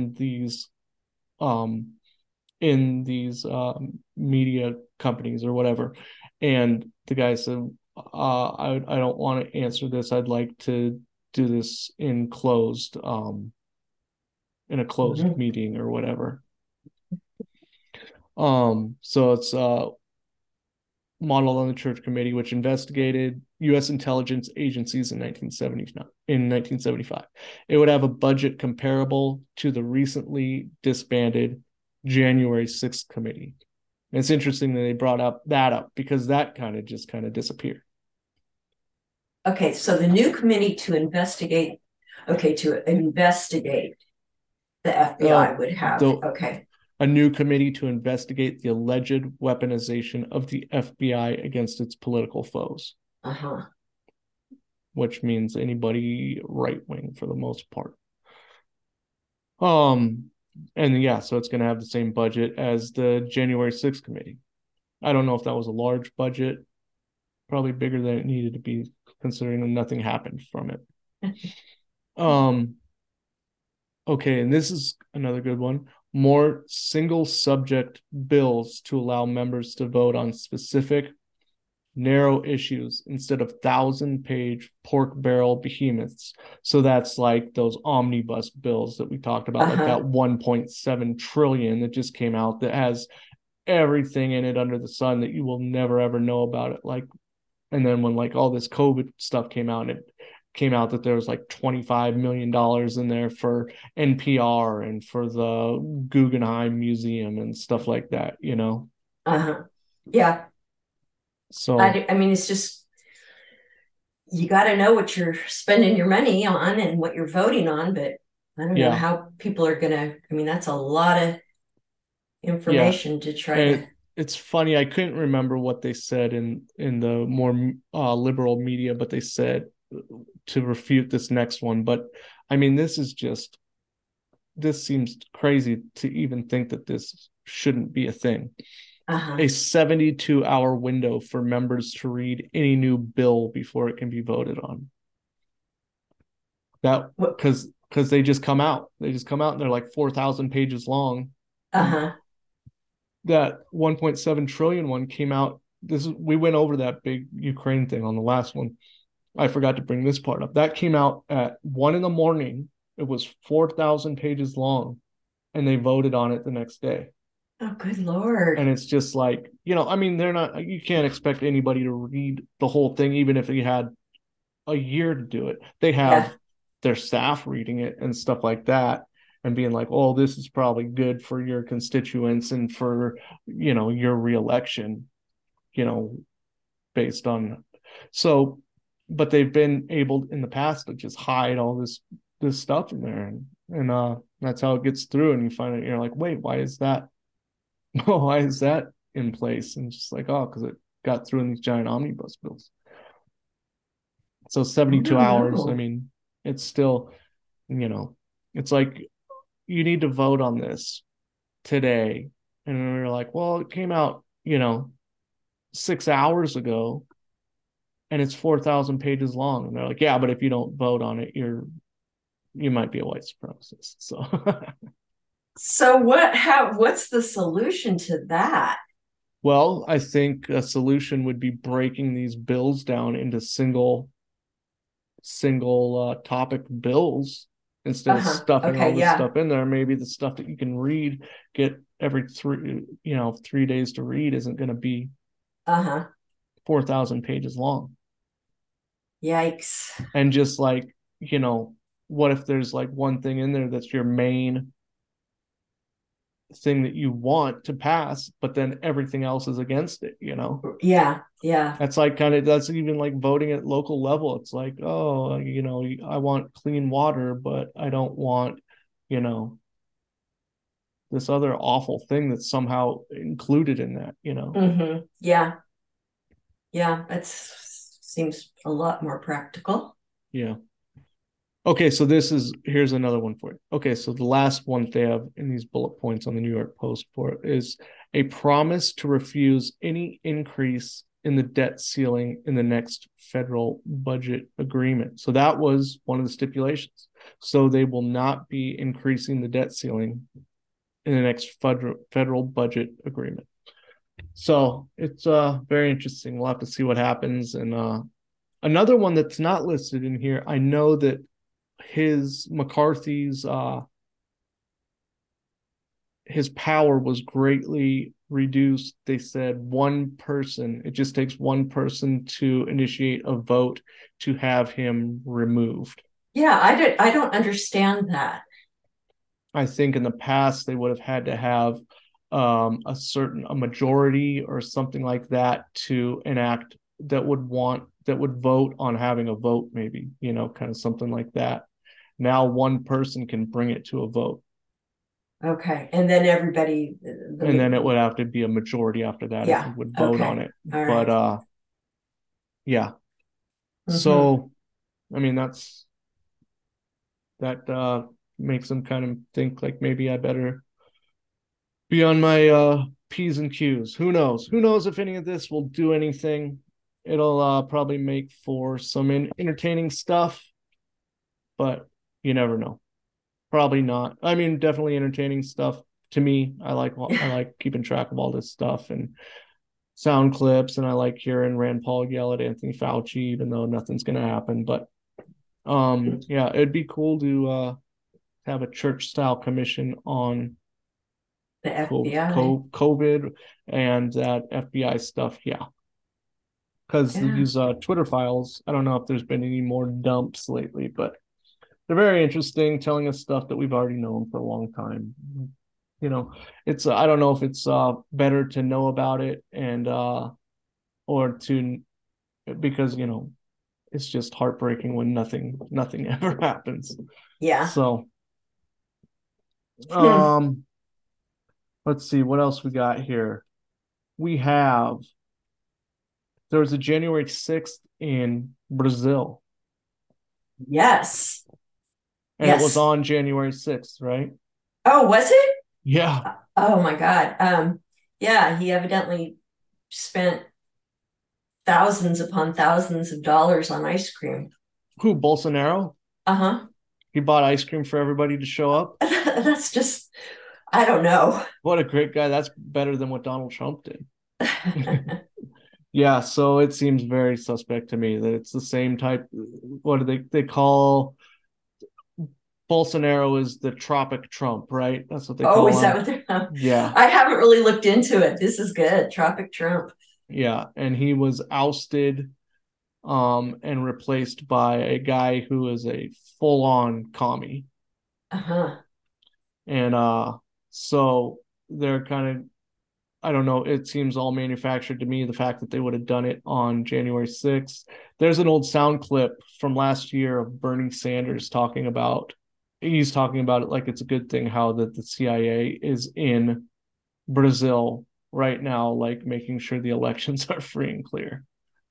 um in these media companies or whatever. And the guy said, I don't want to answer this. I'd like to do this in a closed Mhm. meeting or whatever. So it's modeled on the Church Committee, which investigated U.S. intelligence agencies in 1975. It would have a budget comparable to the recently disbanded January 6th committee. And it's interesting that they brought up because that kind of disappeared. Okay, so the new committee to investigate, okay, to investigate the FBI would have, The okay. A new committee to investigate the alleged weaponization of the FBI against its political foes, Uh-huh. which means anybody right wing for the most part. Um, and yeah, so it's going to have the same budget as the January 6th committee. I don't know if that was a large budget, probably bigger than it needed to be, considering that nothing happened from it. Um, okay, and this is another good one. More single subject bills to allow members to vote on specific narrow issues instead of 1,000-page pork barrel behemoths. So that's like those omnibus bills that we talked about, like Uh-huh. that 1.7 trillion that just came out that has everything in it under the sun that you will never ever know about it. Like, and then when like all this COVID stuff came out, and it came out that there was like $25 million in there for NPR and for the Guggenheim Museum and stuff like that. Uh-huh. Yeah. So I mean, it's just you got to know what you're spending your money on and what you're voting on, but I don't know yeah, how people are gonna. I mean, that's a lot of yeah, information to try to. and it's funny. I couldn't remember what they said in the more liberal media, but they said to refute this next one. But I mean, this seems crazy to even think that this shouldn't be a thing. Uh-huh. A 72-hour window for members to read any new bill before it can be voted on. That What? because they just come out. They just come out and they're like 4,000 pages long. And Uh-huh. that 1.7 trillion one came out. We went over that big Ukraine thing on the last one. I forgot to bring this part up. That came out at 1 a.m. It was 4,000 pages long, and they voted on it the next day. Oh, good Lord. And it's just like, I mean, they're not, you can't expect anybody to read the whole thing, even if you had a year to do it. They Yeah. have their staff reading it and stuff like that and being like, oh, this is probably good for your constituents and for, your reelection, you know, based on. So, but they've been able in the past to just hide all this stuff in there, and that's how it gets through. And you find it, you're like, wait, why is that? Why is that in place? And it's just like, oh, because it got through in these giant omnibus bills. So I 72 don't hours. I know. mean, it's still, you know, it's like you need to vote on this today. And we are like, well, it came out, 6 hours ago and it's 4,000 pages long. And they're like, yeah, but if you don't vote on it, you might be a white supremacist. So, So what's the solution to that? well, I think a solution would be breaking these bills down into single topic bills instead of Uh-huh. stuffing all Okay, this yeah. stuff in there. Maybe the stuff that you can read, get every 3 days to read isn't going to be Uh-huh. 4,000 pages long. Yikes. And just like, what if there's like one thing in there that's your main thing that you want to pass, but then everything else is against it? Yeah, yeah. That's even like voting at local level. It's like, oh, I want clean water, but I don't want, you know, this other awful thing that's somehow included in that. Yeah, yeah. That seems a lot more practical. Yeah. Okay, so here's another one for you. Okay, so the last one they have in these bullet points on the New York Post for it is a promise to refuse any increase in the debt ceiling in the next federal budget agreement. So that was one of the stipulations. So they will not be increasing the debt ceiling in the next federal budget agreement. So it's very interesting. We'll have to see what happens. And another one that's not listed in here, I know that his McCarthy's his power was greatly reduced. They said it just takes one person to initiate a vote to have him removed. Yeah, I don't understand that. I think in the past they would have had to have a majority or something like that to enact that would vote on having a vote, maybe, kind of something like that. Now one person can bring it to a vote. Okay. And then everybody And then it would have to be a majority after that if you yeah. would vote on Okay. it. All But right. yeah. Mm-hmm. So I mean that makes them kind of think like maybe I better be on my P's and Q's. Who knows? Who knows if any of this will do anything? It'll probably make for some entertaining stuff, but you never know. Probably not. I mean, definitely entertaining stuff to me. I like keeping track of all this stuff and sound clips, and I like hearing Rand Paul yell at Anthony Fauci, even though nothing's gonna happen. But yeah, it'd be cool to have a church style commission on The FBI. COVID and that FBI stuff. Yeah, because Yeah. these Twitter files, I don't know if there's been any more dumps lately, but they're very interesting, telling us stuff that we've already known for a long time. You know, it's I don't know if it's better to know about it and or to because it's just heartbreaking when nothing ever happens. Yeah. So Hmm. um let's see what else we got here. We have there was a January 6th in Brazil, Yes. and it was Yes. on January 6th, right? Oh, was it? Yeah. Oh my God. Yeah, he evidently spent thousands upon thousands of dollars on ice cream. Who, Bolsonaro? Uh-huh. He bought ice cream for everybody to show up. That's just, I don't know. What a great guy. That's better than what Donald Trump did. Yeah, so it seems very suspect to me that it's the same type. What do they call Bolsonaro is the tropic Trump, right? That's what they Oh, call is that him. what they're? Yeah. I haven't really looked into it. This is good. Tropic Trump. Yeah, and he was ousted and replaced by a guy who is a full-on commie. Uh-huh. And so they're kind of I don't know, it seems all manufactured to me, the fact that they would have done it on January 6th. There's an old sound clip from last year of Bernie Sanders he's talking about it like it's a good thing how the CIA is in Brazil right now, like making sure the elections are free and clear.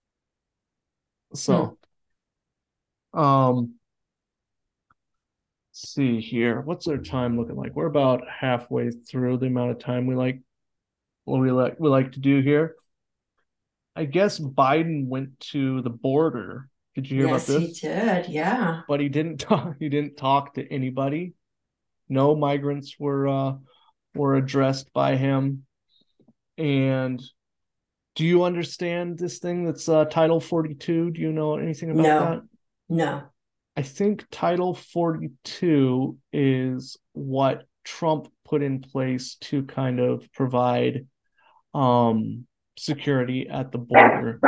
Hmm. So, um, let's see here. What's our time looking like? We're about halfway through the amount of time we like to do here. I guess Biden went to the border. Did you hear about Yes, he this? did. Yeah. But he didn't talk. He didn't talk to anybody. No migrants were addressed by him. And do you understand this thing that's Title 42? Do you know anything about that? No. No. I think Title 42 is what Trump put in place to kind of provide security at the border.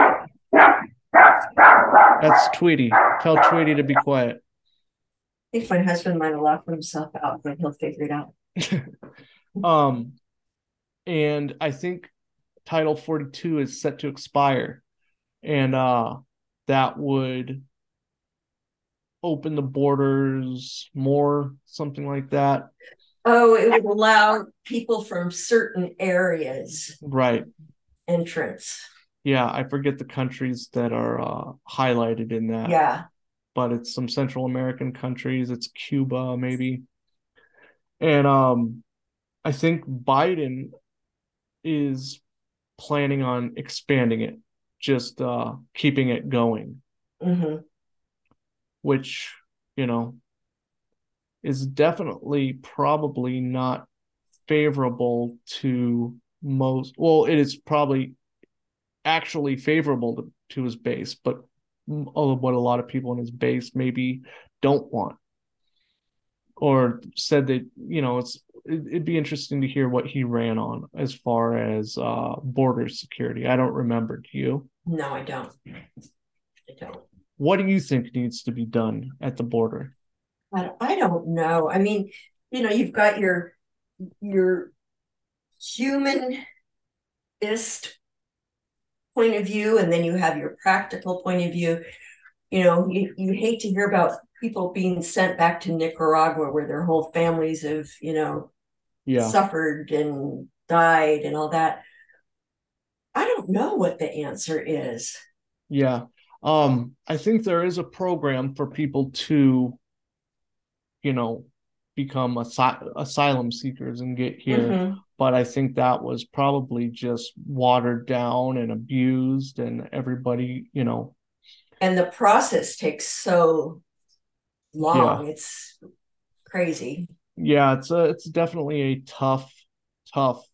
That's Tweety. Tell Tweety to be quiet. I think my husband might have locked himself out, but he'll figure it out. um, and I think Title 42 is set to expire, and that would open the borders more, something like that. Oh, it would allow people from certain areas Right. entrance. Yeah, I forget the countries that are highlighted in that, Yeah. but it's some Central American countries. It's Cuba, maybe. And I think Biden is planning on expanding it, just keeping it going, Mm-hmm. which, you know, is definitely probably not favorable to most. Well, it is probably actually favorable to his base, but what a lot of people in his base maybe don't want, or said that, it'd be interesting to hear what he ran on as far as border security. I don't remember. Do you? No, I don't. I don't. What do you think needs to be done at the border? I don't know. I mean, you've got your humanist point of view, and then you have your practical point of view. You hate to hear about people being sent back to Nicaragua where their whole families have, Yeah, suffered and died and all that. I don't know what the answer is. yeah. I think there is a program for people to, you know, become asylum seekers and get here. Mm-hmm. But I think that was probably just watered down and abused, and everybody, And the process takes so yeah, long. It's crazy. yeah, it's definitely a tough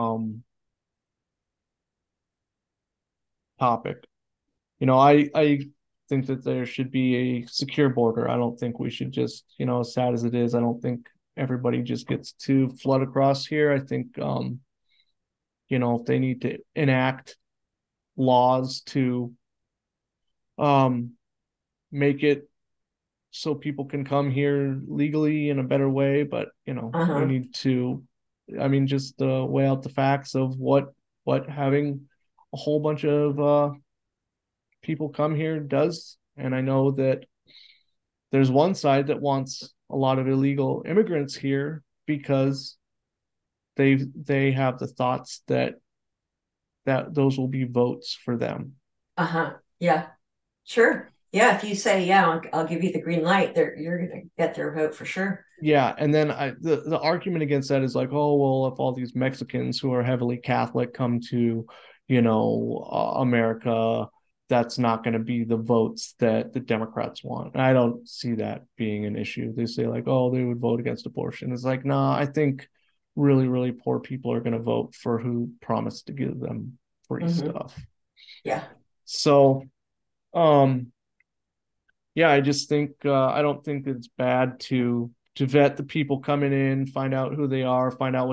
topic. I think that there should be a secure border. I don't think we should just, as sad as it is, I don't think everybody just gets to flood across here. I think if they need to enact laws to um make it so people can come here legally in a better way, but we Uh-huh. need to, I mean, just weigh out the facts of what having a whole bunch of people come here does. And I know that there's one side that wants a lot of illegal immigrants here because they have the thoughts that those will be votes for them. Uh-huh. Yeah. Sure. Yeah, if you say yeah, I'll give you the green light, you're gonna get their vote for sure. Yeah, and then the argument against that is like, oh well, if all these Mexicans who are heavily Catholic come to, America, that's not going to be the votes that the Democrats want. And I don't see that being an issue. They say like, oh, they would vote against abortion. It's like, nah, I think really, really poor people are going to vote for who promised to give them free Mm-hmm. stuff. Yeah. So, um, yeah, I just think I don't think it's bad to vet the people coming in, find out who they are, find out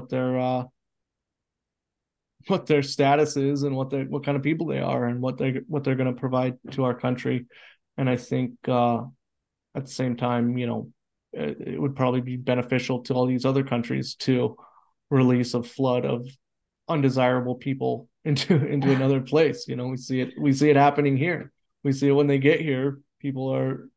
what their status is and what kind of people they are and what they're going to provide to our country. And I think at the same time, it would probably be beneficial to all these other countries to release a flood of undesirable people into another place. We see it happening here. We see it when they get here. People are,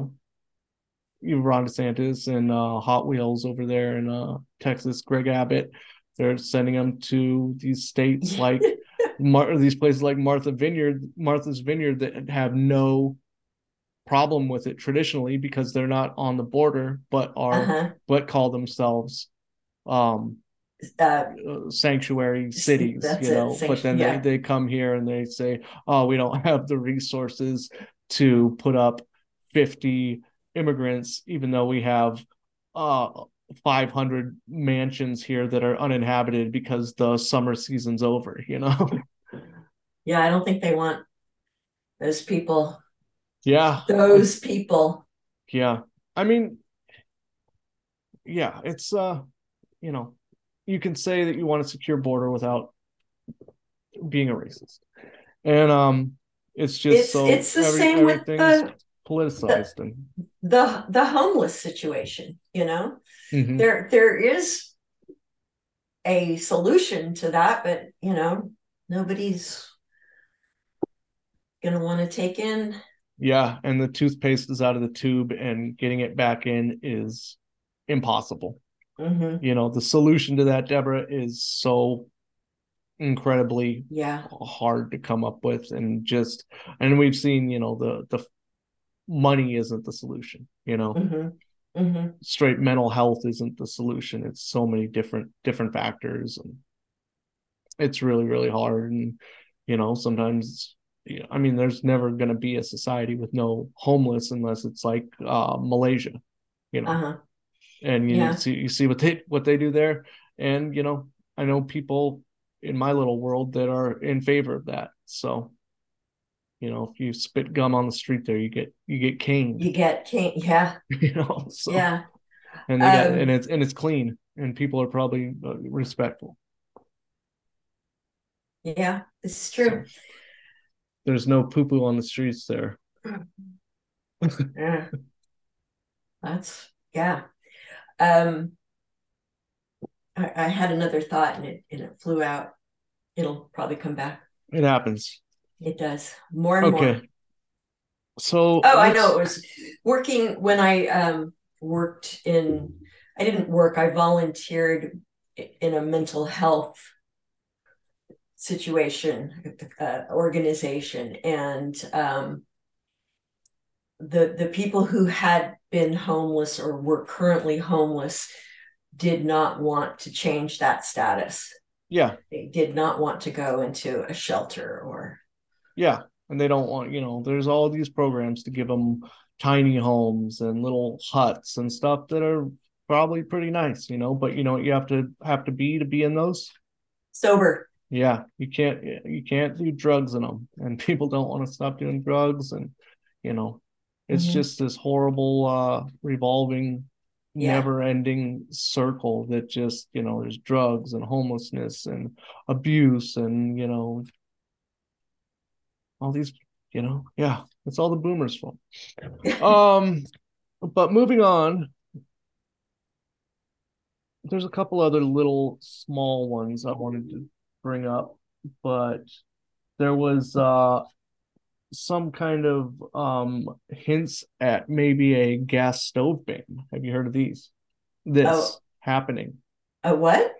Ron DeSantis and Hot Wheels over there in Texas, Greg Abbott. They're sending them to these states like these places like Martha's Vineyard that have no problem with it traditionally because they're not on the border, Uh-huh. but call themselves um, Uh, sanctuary cities, that's it. But then they Yeah. they come here and they say, oh, we don't have the resources to put up 50 immigrants, even though we have uh 500 mansions here that are uninhabited because the summer season's over. Yeah, I don't think they want those people. Yeah, Those people. Yeah. I mean, yeah, it's you know, you can say that you want a secure border without being a racist. And it's just so It's the same with everything's the politicized and the homeless situation, you know. mhm. There is a solution to that, but you know, nobody's going to want to take in. Yeah, and the toothpaste is out of the tube and getting it back in is impossible. Mm-hmm. You know, the solution to that, Deborah, is so incredibly Yeah. hard to come up with, and we've seen, the money isn't the solution, Mm-hmm. Mm-hmm. straight mental health isn't the solution. It's so many different factors, and it's really, really hard. And, sometimes, I mean, there's never going to be a society with no homeless unless it's like Malaysia, you know, Uh-huh. and Yeah. you see what they do there. And, I know people in my little world that are in favor of that. So, if you spit gum on the street there, you get caned, You get can't yeah. so, Yeah. and they got, Um and it's clean and people are probably respectful. yeah, this is true. So there's no poo poo on the streets there. Yeah, that's yeah. Um I had another thought and it flew out. It'll probably come back. It happens. It does more and more. Okay. So Oh, I know. let's, It was working when I worked in, I didn't work, I volunteered in a mental health situation, organization. And the people who had been homeless or were currently homeless did not want to change that status. yeah, They did not want to go into a shelter or. yeah. And they don't want, there's all these programs to give them tiny homes and little huts and stuff that are probably pretty nice, but what you have to be in those. Sober. Yeah, you can't do drugs in them, and people don't want to stop doing drugs, and you know, it's Mm-hmm. just this horrible revolving, Yeah. never-ending circle that just there's drugs and homelessness and abuse and all these yeah, it's all the boomers' fault. Um, but moving on, there's a couple other little small ones I wanted to bring up, but there was some kind of hints at maybe a gas stove ban. Have you heard of these? Oh, This happening. a what?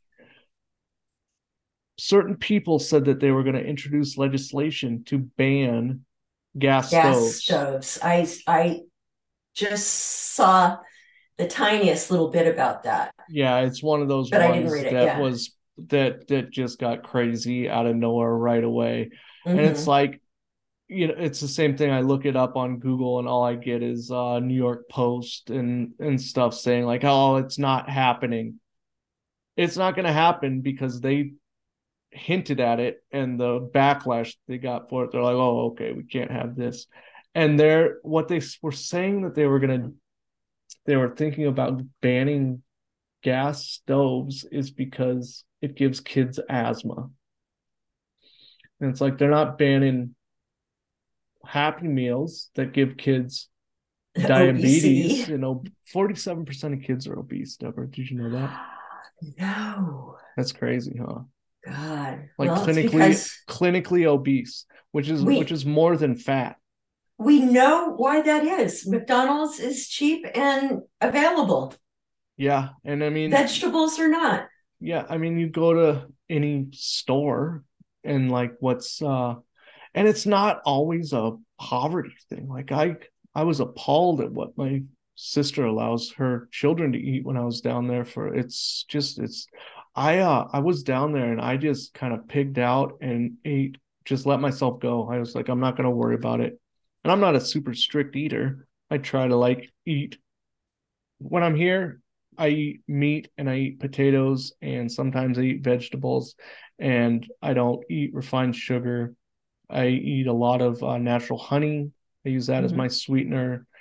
Certain people said that they were going to introduce legislation to ban gas Gas stoves. stoves. I just saw the tiniest little bit about that, Yeah, it's one of those but I didn't read ones it. that Yeah. was that just got crazy out of nowhere right away. And it's Mm-hmm. like, it's the same thing. I look it up on Google and all I get is New York Post and stuff saying like, oh, it's not happening. It's not going to happen because they hinted at it, and the backlash they got for it, they're like, oh, okay, we can't have this. And they're what they were saying that they were thinking about banning gas stoves is because it gives kids asthma. And it's like they're not banning Happy Meals that give kids Obesity. diabetes. 47% of kids are obese, Deborah. Did you know that? No. That's crazy, huh? God. Like Well, it's clinically because clinically obese, which is which we is more than fat. we know why that is. McDonald's is cheap and available. Yeah, and I mean, Vegetables are not. yeah, I mean, you go to any store and like and it's not always a poverty thing. Like I was appalled at what my sister allows her children to eat when I was down there for it's I was down there and I just kind of pigged out and ate, just let myself go. I was like, I'm not gonna worry about it. And I'm not a super strict eater. I try to like eat when I'm here. I eat meat and I eat potatoes and sometimes I eat vegetables, and I don't eat refined sugar. I eat a lot of natural honey. I use that as my Mhm. sweetener.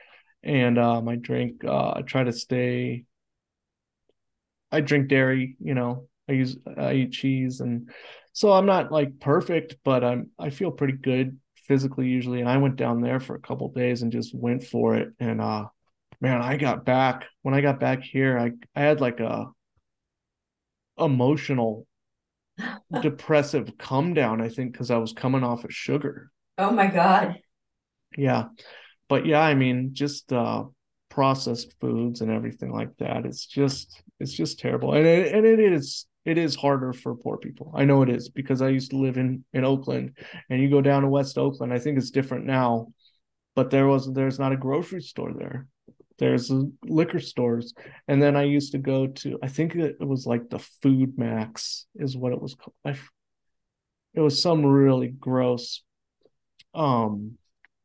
And I try to stay. I drink dairy. I eat cheese, and so I'm not like perfect, but I feel pretty good physically usually. And I went down there for a couple of days and just went for it. And man, when I got back here, I had like a emotional depressive come down, I think, because I was coming off of sugar. Oh my God. Yeah. But yeah, I mean, just processed foods and everything like that. It's just terrible. And it is harder for poor people. I know it is because I used to live in Oakland, and you go down to West Oakland. I think it's different now, but there's not a grocery store there. There's liquor stores. And then I used to go to, I think it was like the Food Max is what it was called. It was some really gross um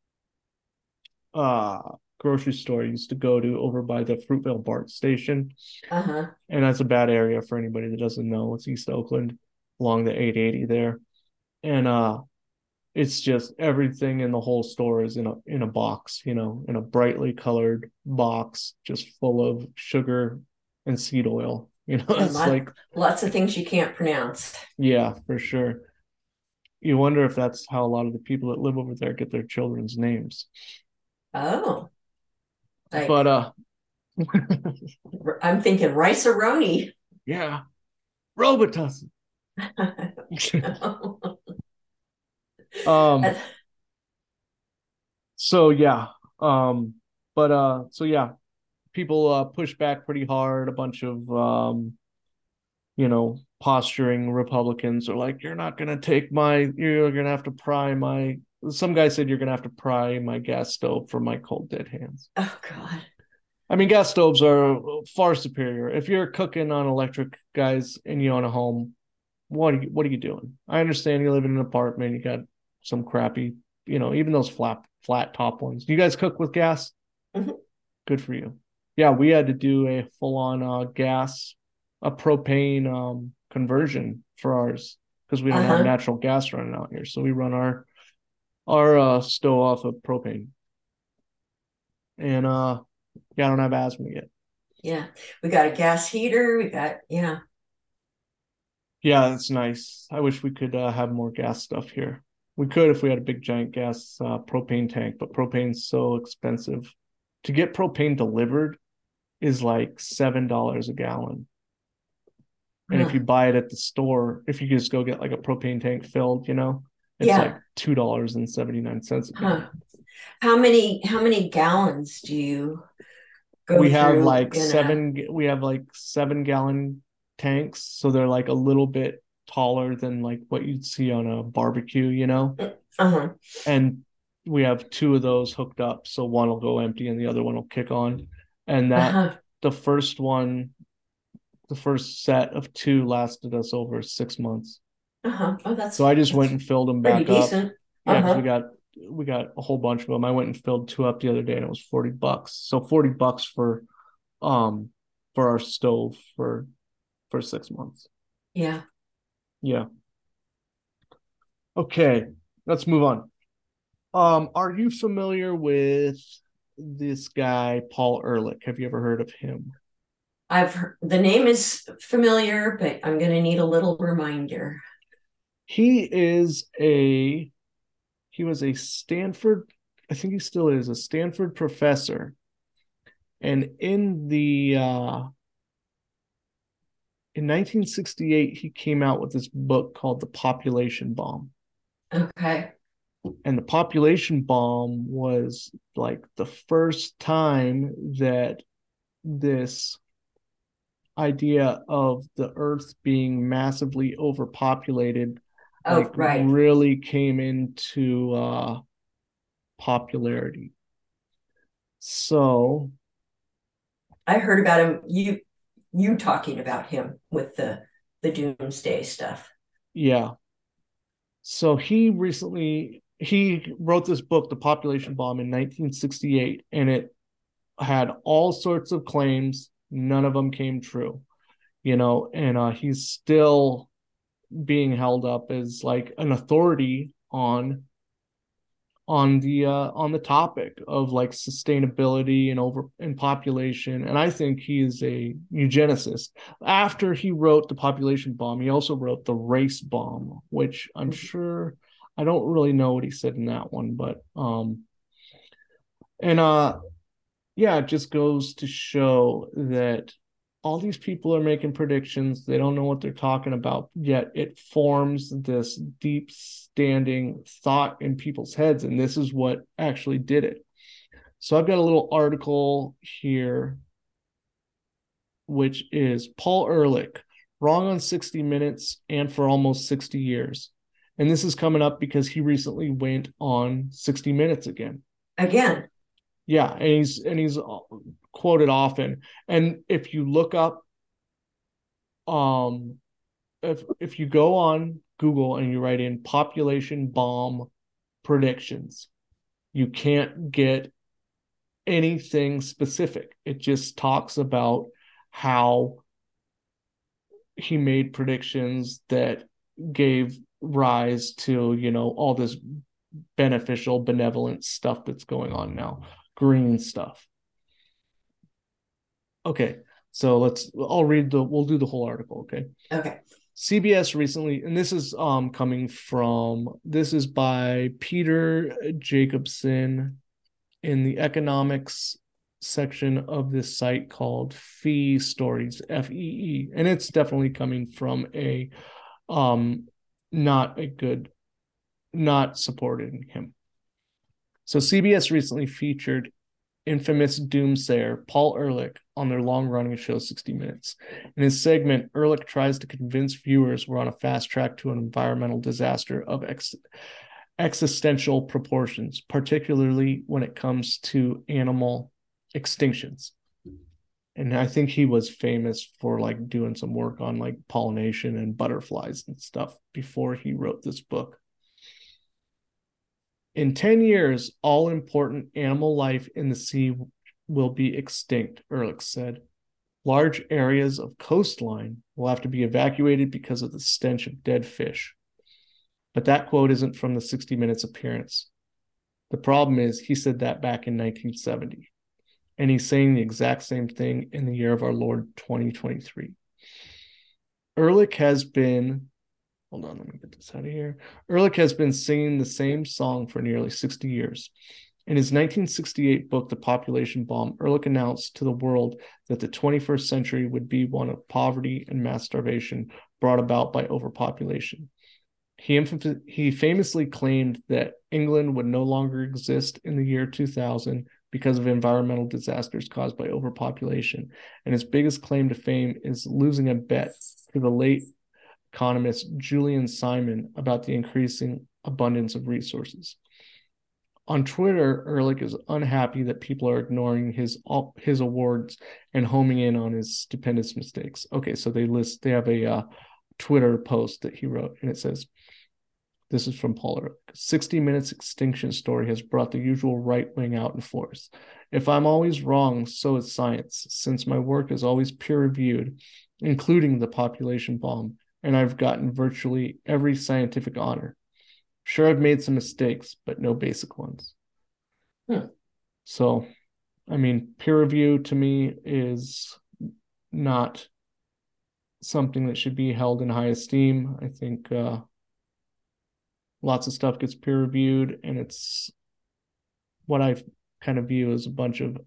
uh grocery store I used to go to over by the Fruitvale BART station. Uh-huh. And that's a bad area for anybody that doesn't know. It's East Oakland along the 880 there. And it's just everything in the whole store is in a box, in a brightly colored box, just full of sugar and seed oil. And It's like, lots of things you can't pronounce. yeah, for sure. You wonder if that's how a lot of the people that live over there get their children's names. Oh, But like I'm thinking rice-a-roni. yeah, Robitussin. um so yeah. Um so yeah, people push back pretty hard. A bunch of posturing Republicans are like, you're gonna have to pry my some guy said you're gonna have to pry my gas stove from my cold dead hands. Oh God. I mean, gas stoves are far superior. If you're cooking on electric, guys, and you own a home, what are you doing? I understand you live in an apartment, you got some crappy, even those flat top ones. Do you guys cook with gas? Mhm. Good for you. Yeah, we had to do a full on a propane conversion for ours because we don't have Uh-huh. natural gas running out here. So we run our stove off of propane. And yeah, I don't have asthma yet. Yeah. We got a gas heater. We got, yeah. Yeah, that's nice. I wish we could have more gas stuff here. We could if we had a big giant gas propane tank, but propane's so expensive. To get propane delivered is like $7 a gallon. And if Huh. you buy it at the store, if you just go get like a propane tank filled, it's like Yeah. $2.79 a Huh. gallon. How many gallons do you go through in a We have like 7 gallon tanks. So they're like a little bit taller than like what you'd see on a barbecue. uh-huh. And we have two of those hooked up. So one will go empty and the other one will kick on. And Uh-huh. the first one, the first set of two lasted us over 6 months. Uh-huh. Oh, So I just went and filled them pretty back up. decent. Yeah, because we Uh-huh. got we got a whole bunch of them. I went and filled two up the other day, and it was $40. So $40 um for our stove for 6 months. Yeah. Yeah. Okay, let's move on. Are you familiar with this guy Paul Ehrlich? Have you ever heard of him? The name is familiar, but I'm going to need a little reminder. He is a he was a Stanford, I think he still is a Stanford professor, and in 1968 he came out with this book called The Population Bomb. Okay. And the population bomb was like the first time that this idea of the earth being massively overpopulated like Oh, right. really came into popularity. So I heard about him. You talking about him with the doomsday stuff. yeah. So he wrote this book, The Population Bomb, in 1968, and it had all sorts of claims. None of them came true, and he's still being held up as like an authority on on the topic of like sustainability and population, and I think he is a eugenicist. After he wrote The Population Bomb, he also wrote The Race Bomb, which I'm sure, I don't really know what he said in that one, but and yeah, it just goes to show that all these people are making predictions. They don't know what they're talking about, yet it forms this deep standing thought in people's heads. And this is what actually did it. So I've got a little article here, which is Paul Ehrlich, wrong on 60 Minutes and for almost 60 years. And this is coming up because he recently went on 60 Minutes again. Again. Yeah, and he's quoted often. And if you look up, um, if you go on Google and you write in population bomb predictions, you can't get anything specific. It just talks about how he made predictions that gave rise to, all this beneficial, benevolent stuff that's going on now, green stuff. Okay, so we'll do the whole article, okay? Okay. CBS recently, and this is this is by Peter Jacobson in the economics section of this site called Fee Stories, FEE, and it's definitely coming from a not a good, not supporting him. So CBS recently featured infamous doomsayer Paul Ehrlich on their long-running show 60 Minutes. In his segment, Ehrlich tries to convince viewers we're on a fast track to an environmental disaster of existential proportions, particularly when it comes to animal extinctions. And I think he was famous for like doing some work on like pollination and butterflies and stuff before he wrote this book. In 10 years, all important animal life in the sea will be extinct, Ehrlich said. Large areas of coastline will have to be evacuated because of the stench of dead fish. But that quote isn't from the 60 Minutes appearance. The problem is he said that back in 1970. And he's saying the exact same thing in the year of our Lord 2023. Ehrlich has been Hold on, let me get this out of here. Ehrlich has been singing the same song for nearly 60 years. In his 1968 book, The Population Bomb, Ehrlich announced to the world that the 21st century would be one of poverty and mass starvation brought about by overpopulation. He famously claimed that England would no longer exist in the year 2000 because of environmental disasters caused by overpopulation. And his biggest claim to fame is losing a bet to the late economist Julian Simon about the increasing abundance of resources. On Twitter, Ehrlich is unhappy that people are ignoring his awards and homing in on his stupendous mistakes. Okay, so they have a Twitter post that he wrote, and it says, this is from Paul Ehrlich. 60 Minutes extinction story has brought the usual right wing out in force. If I'm always wrong, so is science, since my work is always peer reviewed, including the population bomb, and I've gotten virtually every scientific honor. Sure, I've made some mistakes, but no basic ones. So, I mean, peer review to me is not something that should be held in high esteem. I think lots of stuff gets peer reviewed, and it's what I kind of view as a bunch of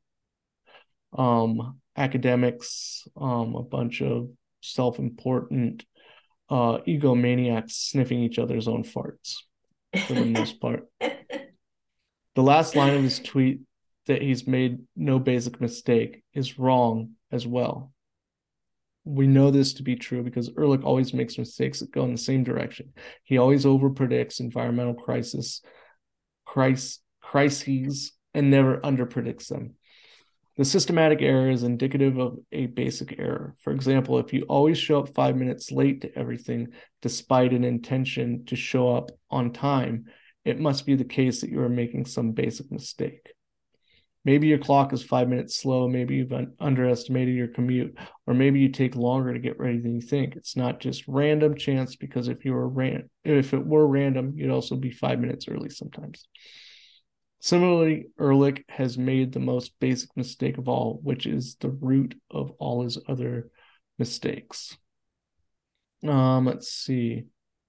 academics, a bunch of self-important egomaniacs sniffing each other's own farts for the most part. The last line of his tweet, that he's made no basic mistake, is wrong as well. We know this to be true because Ehrlich always makes mistakes that go in the same direction. He always overpredicts environmental crises and never underpredicts them. The systematic error is indicative of a basic error. For example, if you always show up 5 minutes late to everything, despite an intention to show up on time, it must be the case that you are making some basic mistake. Maybe your clock is 5 minutes slow. Maybe you've underestimated your commute, or maybe you take longer to get ready than you think. It's not just random chance, because if it were random, you'd also be 5 minutes early sometimes. Similarly, Ehrlich has made the most basic mistake of all, which is the root of all his other mistakes. Let's see.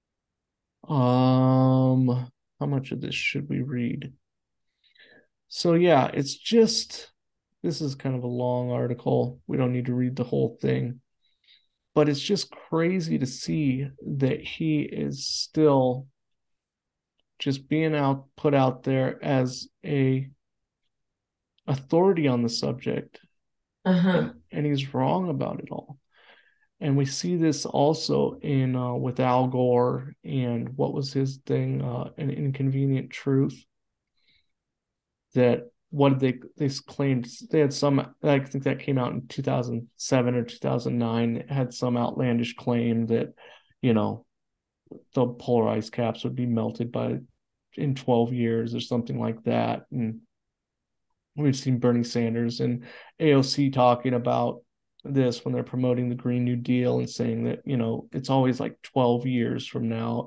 How much of this should we read? So yeah, it's just this is kind of a long article. We don't need to read the whole thing, but it's just crazy to see that he is still just being out put out there as a authority on the subject, Uh-huh. and he's wrong about it all. And we see this also in with Al Gore and what was his thing, an inconvenient truth. That what did they claimed they had some, I think that came out in 2007 or 2009. It had some outlandish claim that you know the polar ice caps would be melted by in 12 years or something like that. And we've seen Bernie Sanders and AOC talking about this when they're promoting the Green New Deal and saying that, it's always like 12 years from now,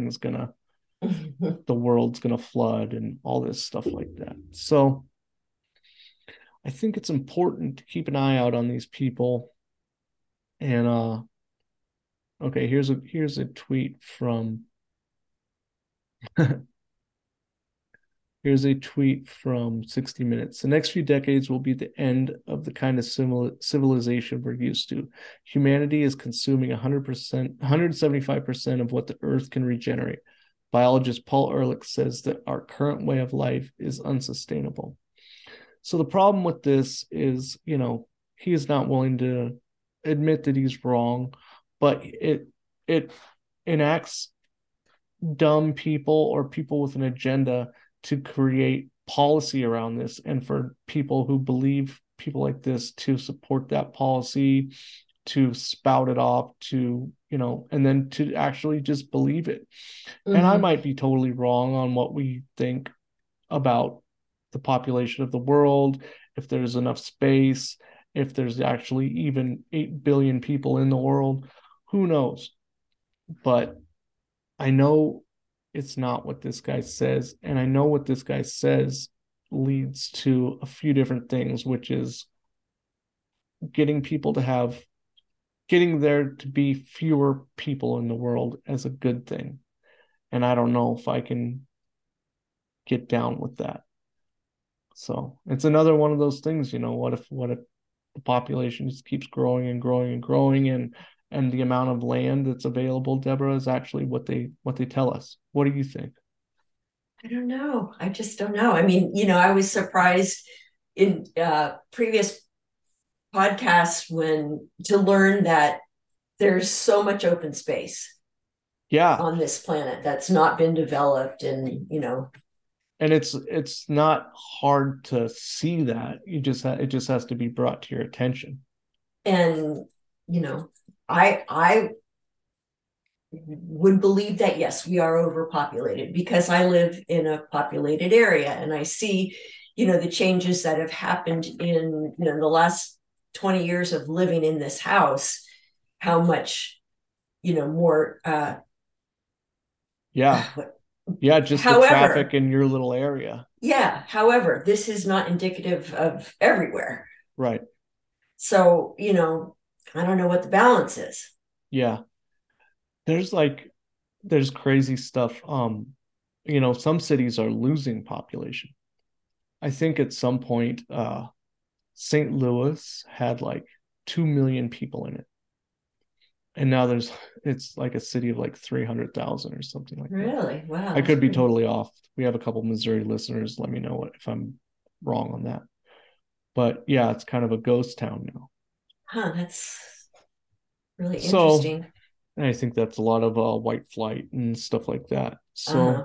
the world's gonna flood and all this stuff like that. So I think it's important to keep an eye out on these people. And okay, here's a tweet from Here's a tweet from 60 Minutes. The next few decades will be the end of the kind of civilization we're used to. Humanity is consuming 100%, 175% of what the earth can regenerate. Biologist Paul Ehrlich says that our current way of life is unsustainable. So the problem with this is, he is not willing to admit that he's wrong, but it enacts dumb people or people with an agenda to create policy around this, and for people who believe people like this to support that policy, to spout it off, to and then to actually just believe it. And I Mm-hmm. might be totally wrong on what we think about the population of the world, if there's enough space, if there's actually even 8 billion people in the world, who knows. But I know it's not what this guy says. And I know what this guy says leads to a few different things, which is getting people to have, getting there to be fewer people in the world as a good thing. And I don't know if I can get down with that. So it's another one of those things, what if the population just keeps growing and growing and growing, and the amount of land that's available, Deborah, is actually what they tell us. What do you think? I don't know. I just don't know. I mean, I was surprised in previous podcasts when to learn that there's so much open space Yeah. on this planet that's not been developed, and And it's not hard to see that. It just has to be brought to your attention. and you know I would believe that yes, we are overpopulated because I live in a populated area and I see the changes that have happened in the last 20 years of living in this house, how much more Yeah. Yeah, just the traffic however, in your little area. yeah, however, this is not indicative of everywhere. Right. So, I don't know what the balance is. Yeah. There's like there's crazy stuff. Some cities are losing population. I think at some point St. Louis had like 2 million people in it. And now it's like a city of like 300,000 or something like that. Really? Wow, I that's could be pretty. totally off. We have a couple Missouri listeners. Let me know if I'm wrong on that. But yeah, it's kind of a ghost town now. Huh, that's really So interesting. I think that's a lot of white flight and stuff like that. So Uh-huh.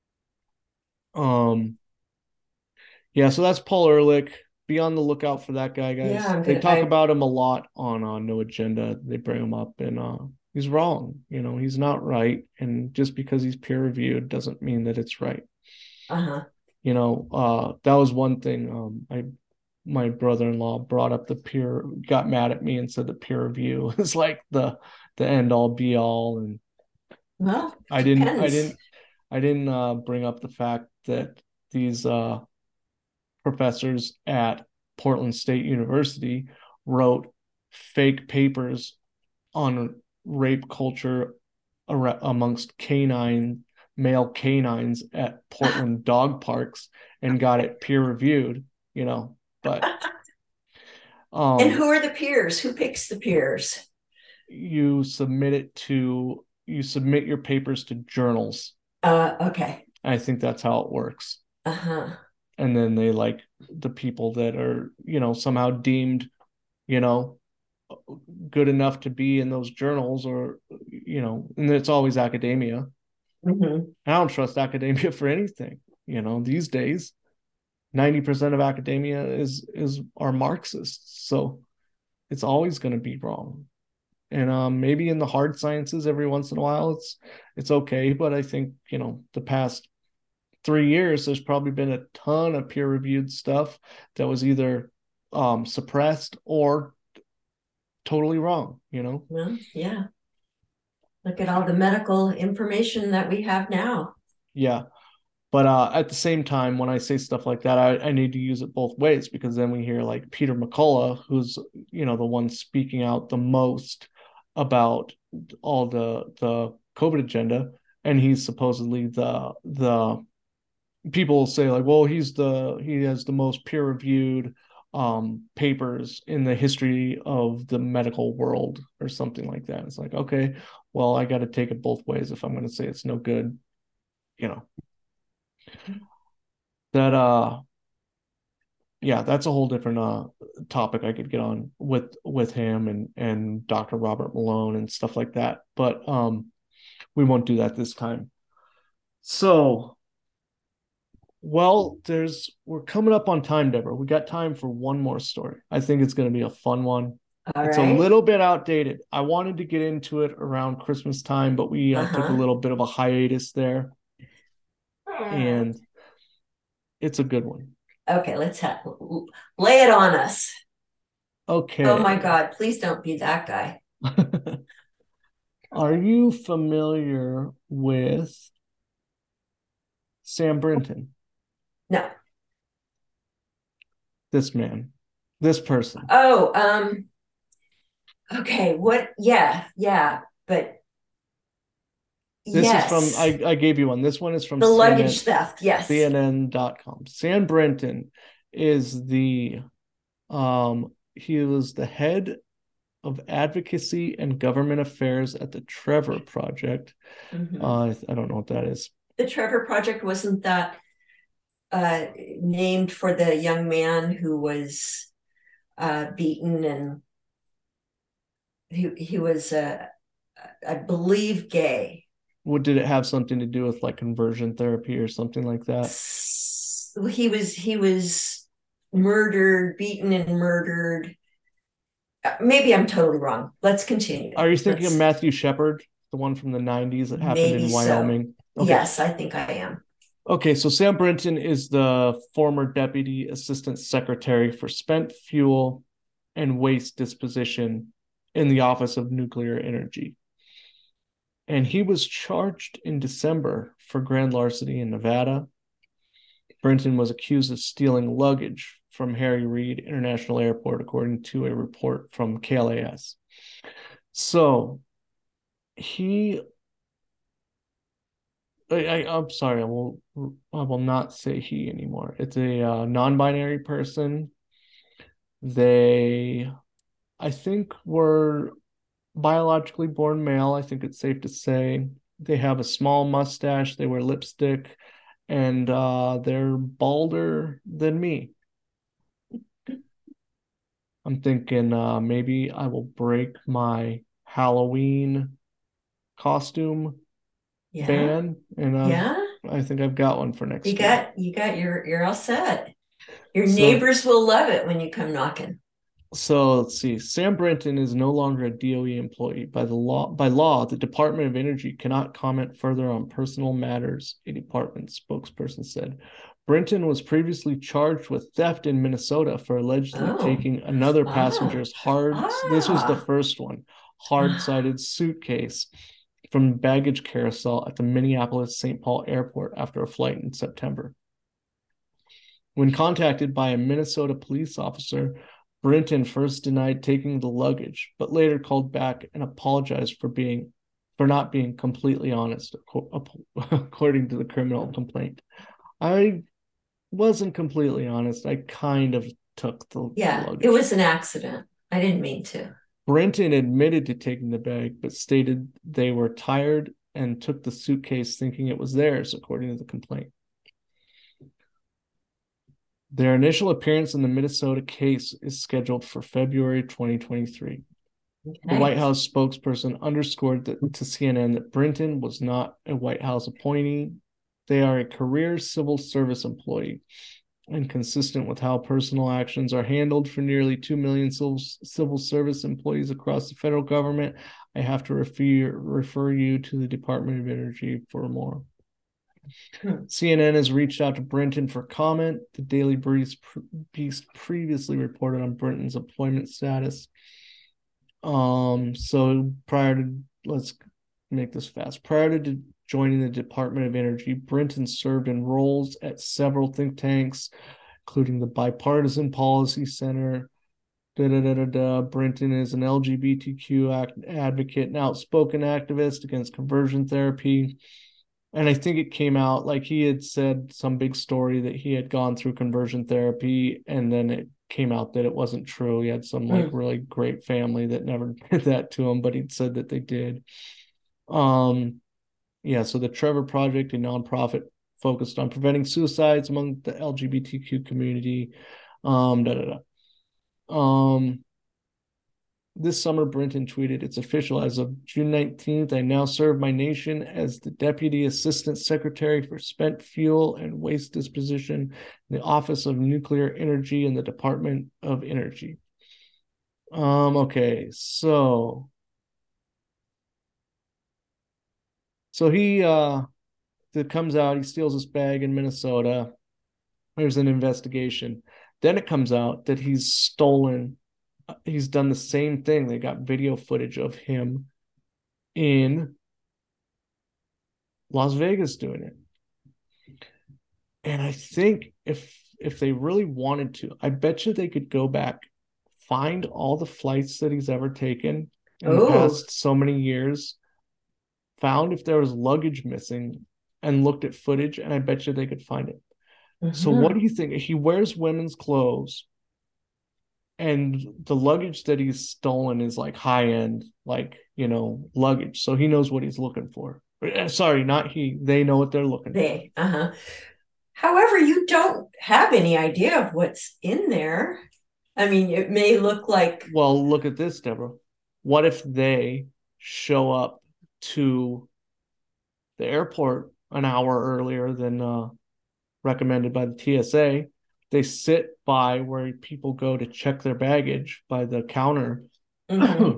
um yeah, so that's Paul Ehrlich. Be on the lookout for that guy, Yeah, guys. I'm They gonna talk I about him a lot on No Agenda. They bring him up, and he's wrong. He's not right. And just because he's peer reviewed doesn't mean that it's right. uh-huh. That was one thing. My brother-in-law brought up got mad at me and said the peer review is like the end all be all. And Well, I didn't, I depends. didn't, I didn't bring up the fact that these professors at Portland State University wrote fake papers on rape culture amongst male canines at Portland dog parks and got it peer reviewed, but And who are the peers? Who picks the peers? you submit your papers to journals. Okay. I think that's how it works. Uh-huh. And then they like the people that are, somehow deemed, you know, good enough to be in those journals, or, and it's always academia. Mm-hmm. I don't trust academia for anything, these days. 90% of academia is are Marxists. So it's always going to be wrong. And maybe in the hard sciences every once in a while it's okay, but I think the past 3 years there's probably been a ton of peer reviewed stuff that was either suppressed or totally wrong. Well, yeah. Look at all the medical information that we have now. Yeah, but at the same time, when I say stuff like that, I need to use it both ways, because then we hear like Peter McCullough, who's the one speaking out the most about all the COVID agenda, and he's supposedly the people say like, well, he has the most peer reviewed papers in the history of the medical world or something like that. It's like, okay, well, I got to take it both ways if I'm going to say it's no good, you know. That yeah, that's a whole different topic I could get on with him and Dr. Robert Malone and stuff like that. But we won't do that this time. So, well, we're coming up on time, Deborah. We got time for one more story. I think it's going to be a fun one. All It's a right. little bit outdated. I wanted to get into it around Christmas time, but we took a Uh-huh. little bit of a hiatus there, and it's a good one. Okay, lay it on us. Oh my Okay. God, please don't be that guy. Are you familiar with Sam Brinton? No. This man, this person. Oh, okay. What? Yeah, yeah. But This is from, yes, I gave you one. This one is from the luggage theft. Yes. CNN.com. Sam Brinton is he was the head of advocacy and government affairs at the Trevor Project. Mm-hmm. I don't know what that is. The Trevor Project, wasn't that named for the young man who was beaten, and he was, I believe, gay. What did it have something to do with like conversion therapy or something like that? He was murdered, beaten, and murdered. Maybe I'm totally wrong. Let's continue. Are you thinking of Let's Matthew Shepard, the one from the 90s that happened Maybe in so. Wyoming? Okay. Yes, I think I am. Okay, so Sam Brinton is the former Deputy Assistant Secretary for Spent Fuel and Waste Disposition in the Office of Nuclear Energy. And he was charged in December for grand larceny in Nevada. Brinton was accused of stealing luggage from Harry Reid International Airport, according to a report from KLAS. So he I'm sorry, I will not say he anymore. It's a non-binary person. They, I think, were biologically born male. I think it's safe to say they have a small mustache. They wear lipstick, and they're balder than me. I'm thinking maybe I will break my Halloween costume Yeah. ban, and Yeah. I think I've got one for You next year. got you got you're all set. Your So neighbors will love it when you come knocking. let's see. Sam Brinton is no longer a DOE employee. By law, the Department of Energy cannot comment further on personal matters, a department spokesperson said. Brinton was previously charged with theft in Minnesota for allegedly Oh. taking another Ah. passenger's this was the Ah. first one, hard-sided suitcase from baggage carousel at the Minneapolis St. Paul airport after a flight in September. When contacted by a Minnesota police officer, Brinton first denied taking the luggage, but later called back and apologized for not being completely honest, according to the criminal complaint. I wasn't completely honest. I kind of took the Yeah, it luggage. was an accident. I didn't mean to. Brenton admitted to taking the bag, but stated they were tired and took the suitcase thinking it was theirs, according to the complaint. Their initial appearance in the Minnesota case is scheduled for February 2023. The Okay. White House spokesperson underscored to CNN that Brinton was not a White House appointee. They are a career civil service employee, and consistent with how personal actions are handled for nearly 2 million civil service employees across the federal government, I have to refer you to the Department of Energy for more. Hmm. CNN has reached out to Brinton for comment. The Daily Beast previously reported on Brinton's employment status. So prior to let's make this fast. Prior to joining the Department of Energy, Brinton served in roles at several think tanks, including the Bipartisan Policy Center. Brinton is an LGBTQ advocate and outspoken activist against conversion therapy. And I think it came out like he had said some big story that he had gone through conversion therapy, and then it came out that it wasn't true. He had some like Mm. really great family that never did that to him, but he'd said that they did. Um, yeah, so the Trevor Project, a nonprofit focused on preventing suicides among the LGBTQ community. Da, da, da. This summer, Brinton tweeted, "It's official. As of June 19th, I now serve my nation as the Deputy Assistant Secretary for Spent Fuel and Waste Disposition in the Office of Nuclear Energy in the Department of Energy." Okay, so he that comes out, he steals this bag in Minnesota. There's an investigation. Then it comes out that he's done the same thing. They got video footage of him in Las Vegas doing it. And I think if they really wanted to, I bet you they could go back, find all the flights that he's ever taken in the Oh. past so many years, found if there was luggage missing, and looked at footage, and I bet you they could find it. So what do Mhm. you think? He wears women's clothes, and the luggage that he's stolen is like high end, like luggage. So he knows what he's looking for. Sorry, not he. They know what they're looking for. They, uh-huh. However, you don't have any idea of what's in there. I mean, it may look like, Well, look at this, Deborah. What if they show up to the airport an hour earlier than recommended by the TSA? They sit by where people go to check their baggage by the counter. mhm,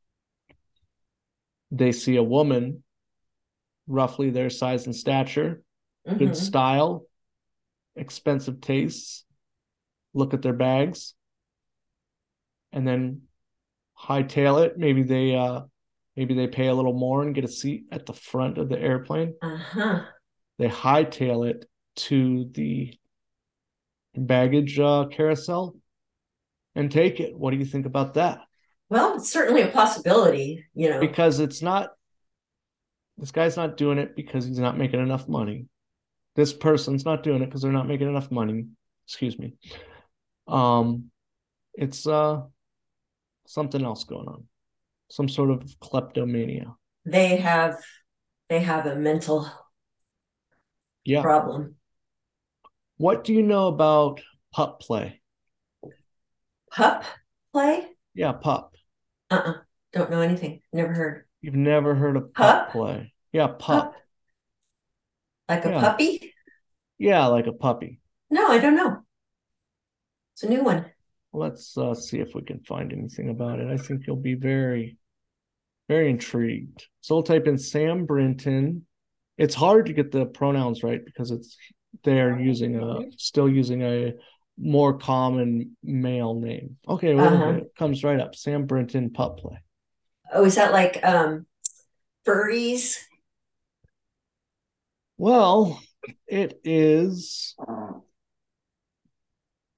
They see a woman roughly their size and stature, good mhm, style, expensive tastes, look at their bags, and then hightail it. Maybe they pay a little more and get a seat at the front of the airplane. uh-huh. They hightail it to the baggage carousel and take it. What do you think about that? Well, it's certainly a possibility, you know. Because this guy's not doing it because he's not making enough money. This person's not doing it because they're not making enough money. Excuse me. Um, it's something else going on. Some sort of kleptomania. They have they have a mental Yeah. problem. What do you know about pup play? Pup play? Yeah, pup. Uh-uh. Don't know anything. Never heard. You've never heard of pup Pup? play? Yeah, Pup? pup. Like a Yeah. puppy? Yeah, like a puppy. No, I don't know. It's a new one. Let's see if we can find anything about it. I think you'll be very, very intrigued. So we'll type in Sam Brinton. It's hard to get the pronouns right because they're still using a more common male name. Okay, well, look at Uh-huh. it. Comes right up. Sam Brinton pup play. Oh, is that like furries? Well, it is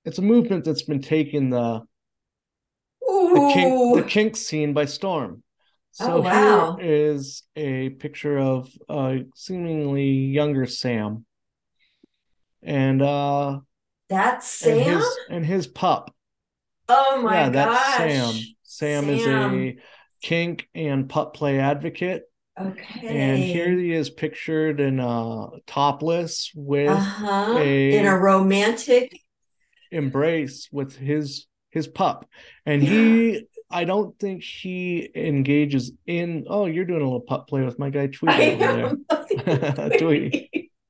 it's a movement that's been taking the Ooh. kink scene by storm. Oh, So here wow. is a picture of seemingly younger Sam and That's Sam? his pup. Oh Yeah, my that's Sam. gosh. Sam is Sam. a kink and pup play advocate. And here Okay. he is pictured in topless with Uh-huh. In a a romantic. embrace with his pup. And he I don't think he engages in, oh, you're doing a little pup play with my guy Tweety I over there. am. Tweety.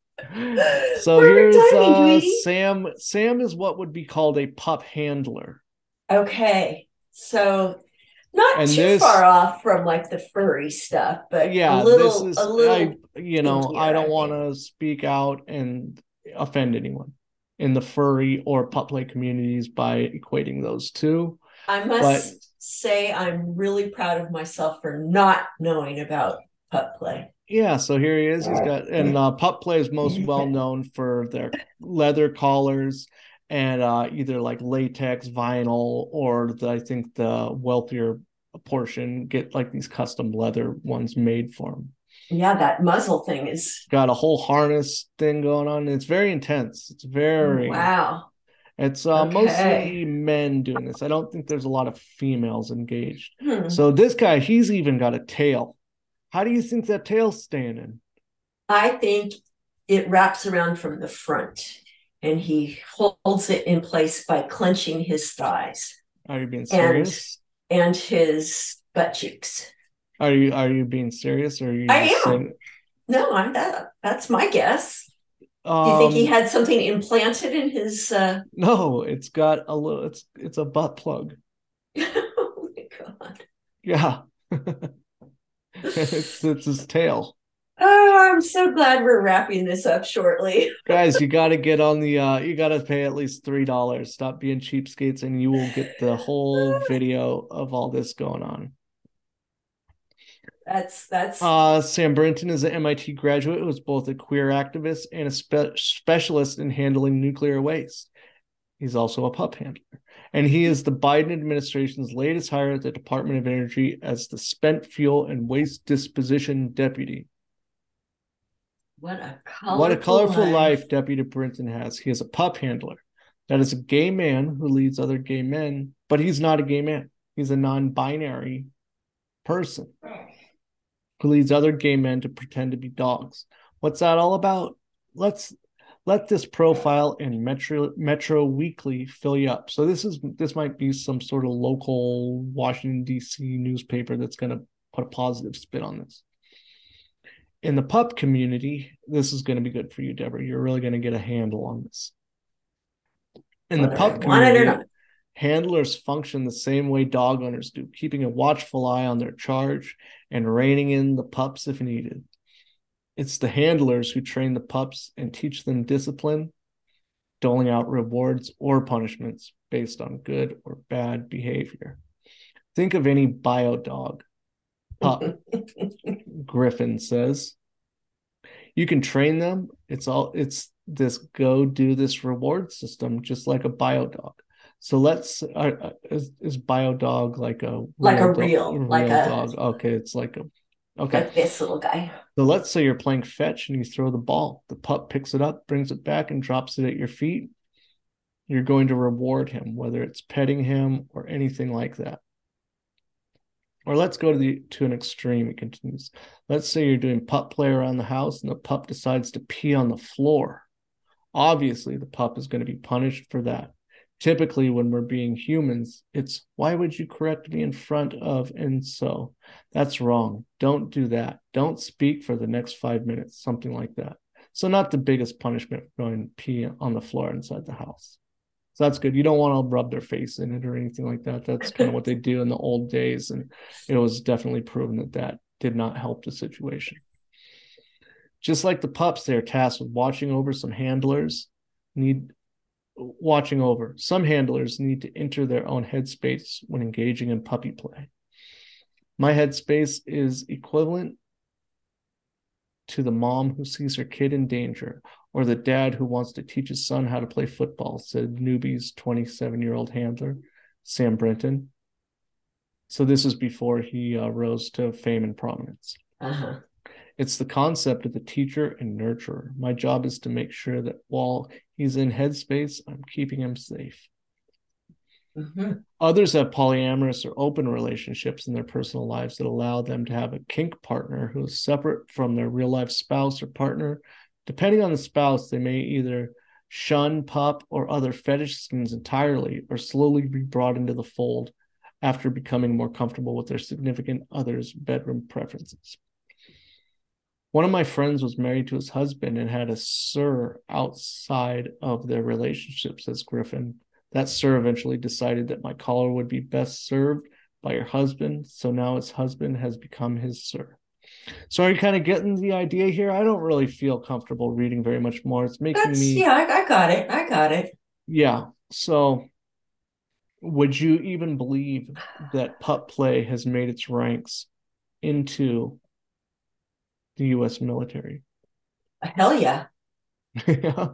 So Perfect here's timing, Tweety. Sam. Sam is what would be called a pup handler. Okay. So not And too far this, off from like the furry stuff, but yeah, this a is little I kinkier, don't I want think. to speak out and offend anyone in the furry or pup play communities by equating those two. I But must say I'm really proud of myself for not knowing about pup play. yeah, so here he is. He's got, and pup play is most well known for their leather collars and either like latex, vinyl, or I think the wealthier portion get like these custom leather ones made for them. Yeah, that muzzle thing is Got a whole harness thing going on. It's very intense. wow. It's Okay. mostly men doing this. I don't think there's a lot of females engaged. Hmm. So this guy, he's even got a tail. How do you think that tail's staying in? I think it wraps around from the front and he holds it in place by clenching his thighs Are you being and serious? his butt cheeks. Are you being serious, or are you I just am. saying? No, I'm that's my guess. Do you think he Um, had something implanted in his no, it's got a little. It's a butt plug. oh my god. Yeah, it's his tail. Oh, I'm so glad we're wrapping this up shortly. Guys, you got to get on the. You got to pay at least $3. Stop being cheapskates, and you will get the whole video of all this going on. That's Sam Brinton is an MIT graduate who is both a queer activist and a specialist in handling nuclear waste. He's also a pup handler. And he is the Biden administration's latest hire at the Department of Energy as the Spent Fuel and Waste Disposition Deputy. what a What a colorful colorful life. life Deputy Brinton has. He is a pup handler. That is a gay man who leads other gay men, but he's not a gay man. He's a non binary person who leads other gay men to pretend to be dogs. What's that all about? Let's let this profile in Metro Weekly fill you up. So this might be some sort of local Washington D.C. newspaper that's going to put a positive spin on this. In the pup community, this is going to be good for you, Deborah. You're really going to get a handle on this. In the Whether I pup want it or community, not. handlers function the same way dog owners do, keeping a watchful eye on their charge and reining in the pups if needed. It's the handlers who train the pups and teach them discipline, doling out rewards or punishments based on good or bad behavior. Think of any bio dog, pup, Griffin says. You can train them. It's this go do this reward system, just like a bio dog. So is bio dog like a Like a real dog? Okay, it's like a okay. like this little guy. So let's say you're playing fetch and you throw the ball. The pup picks it up, brings it back, and drops it at your feet. You're going to reward him, whether it's petting him or anything like that. Or let's go to an extreme, it continues. Let's say you're doing pup play around the house and the pup decides to pee on the floor. Obviously, the pup is going to be punished for that. Typically, when we're being humans, it's why would you correct me in front of? And so that's wrong. Don't do that. Don't speak for the next 5 minutes, something like that. So, not the biggest punishment for going to pee on the floor inside the house. So that's good. You don't want to rub their face in it or anything like that. That's kind of what they do in the old days. And it was definitely proven that that did not help the situation. Just like the pups, they're tasked with watching over need watching over. Some handlers need to enter their own headspace when engaging in puppy play. My headspace is equivalent to the mom who sees her kid in danger or the dad who wants to teach his son how to play football, said Newby's 27-year-old handler, Sam Brinton. So this is before he rose to fame and prominence. Uh-huh. It's the concept of the teacher and nurturer. My job is to make sure that while he's in headspace, I'm keeping him safe. Mm-hmm. Others have polyamorous or open relationships in their personal lives that allow them to have a kink partner who is separate from their real life spouse or partner. Depending on the spouse, they may either shun pup or other fetish schemes entirely or slowly be brought into the fold after becoming more comfortable with their significant other's bedroom preferences. One of my friends was married to his husband and had a sir outside of their relationship, says Griffin. That sir eventually decided that my caller would be best served by her husband, so now his husband has become his sir. So are you kind of getting the idea here? I don't really feel comfortable reading very much more. It's making That's, me, yeah, I got it. I got it. yeah. So would you even believe that pup play has made its ranks into the U.S. military? Hell yeah. Yeah.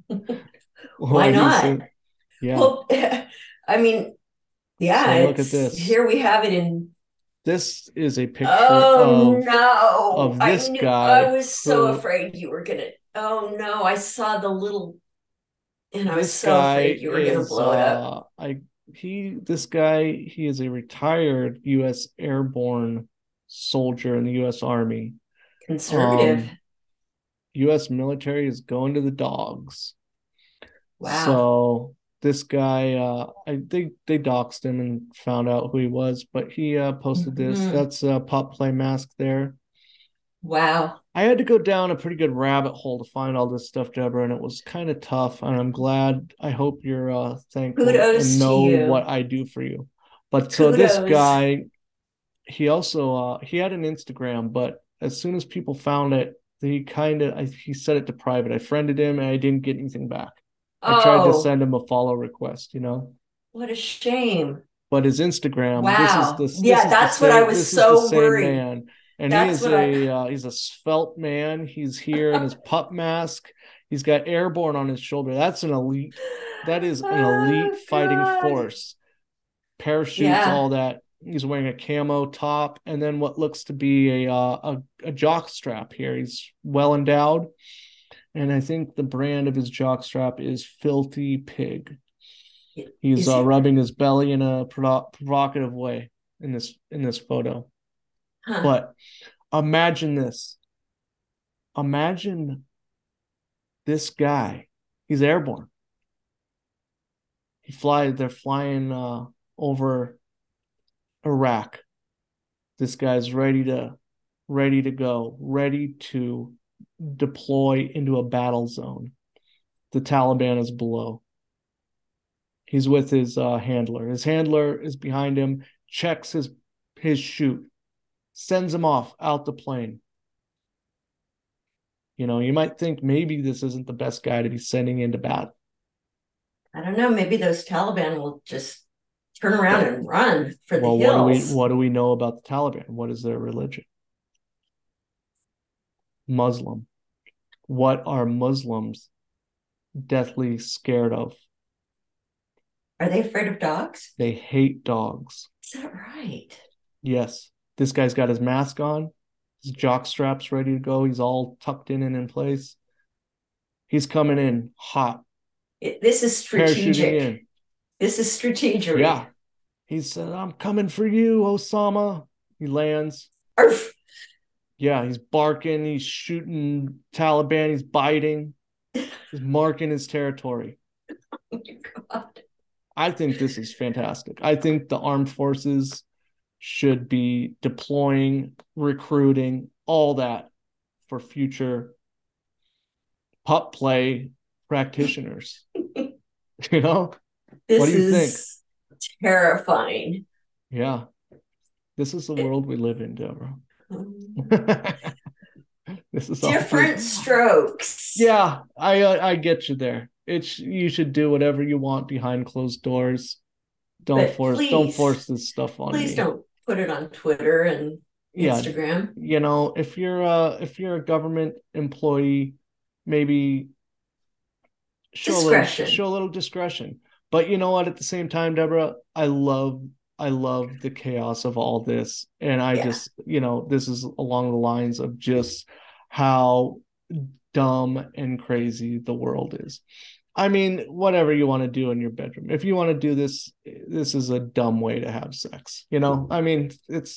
Why What do you not? think? Yeah. Well, I mean, yeah, So look at it's this. here we have it in. This is a picture Oh no. of I this knew I guy was so who afraid you were gonna. Oh no, I saw the little and I was this so guy afraid you were gonna is blow it up. I he this guy he is a retired US airborne soldier in the US Army. Conservative. Um US military is going to the dogs. Wow. So this guy they doxed him and found out who he was, but he posted this. Hmm. That's a pop play mask there. Wow. I had to go down a pretty good rabbit hole to find all this stuff, Deborah, and it was kind of tough. And I'm glad. I hope you're thankful and Kudos to know you. what I do for you. But so this Kudos. guy, he also he had an Instagram, but as soon as people found it, he set it to private. I friended him, and I didn't get anything back. I tried to Oh, send him a follow request, you know. what a shame. But his Instagram, Wow. Yeah, that's what I was this is the so same worried. man, and That's what I. he's a svelte man. He's here in his pup mask. He's got airborne on his shoulder. That's an elite. That is an elite Oh fighting God. force. Parachutes, Yeah. all that. He's wearing a camo top, and then what looks to be a jock strap here. He's well endowed, and I think the brand of his jock strap is Filthy Pig. He's Is it? rubbing his belly in a provocative way in this photo. Huh. But imagine this. Imagine this guy. He's airborne. They're flying over Iraq. This guy's ready to go, ready to deploy into a battle zone. The Taliban is below. He's with his handler. His handler is behind him, checks his chute, sends him off out the plane. You know, you might think maybe this isn't the best guy to be sending into battle. I don't know. Maybe those Taliban will just turn around Well, and run for the well, hills. what do we know about the Taliban? What is their religion? Muslim. What are Muslims deathly scared of? Are they afraid of dogs? They hate dogs. Is that right? Yes. This guy's got his mask on, his jock straps ready to go. He's all tucked in and in place. He's coming in hot, This is parachuting strategic. in. This is strategery. Yeah. He said, I'm coming for you, Osama. He lands. Arf. Yeah, he's barking, he's shooting Taliban, he's biting, he's marking his territory. Oh my God. I think this is fantastic. I think the armed forces should be deploying, recruiting, all that for future pup play practitioners. You know, what This do you think? is terrifying. Yeah, this is the world we live in, Deborah. This is all good. Different strokes. Yeah, I get you there. It's you should do whatever you want behind closed doors. But Don't please, force this stuff on please me. don't put it on Twitter and Yeah, Instagram. you know, if you're a government employee, maybe Discretion. show a little discretion. But you know what? At the same time, Deborah, I love the chaos of all this, and I Yeah. just this is along the lines of just how dumb and crazy the world is. I mean, whatever you want to do in your bedroom. If you want to do this, this is a dumb way to have sex. I mean,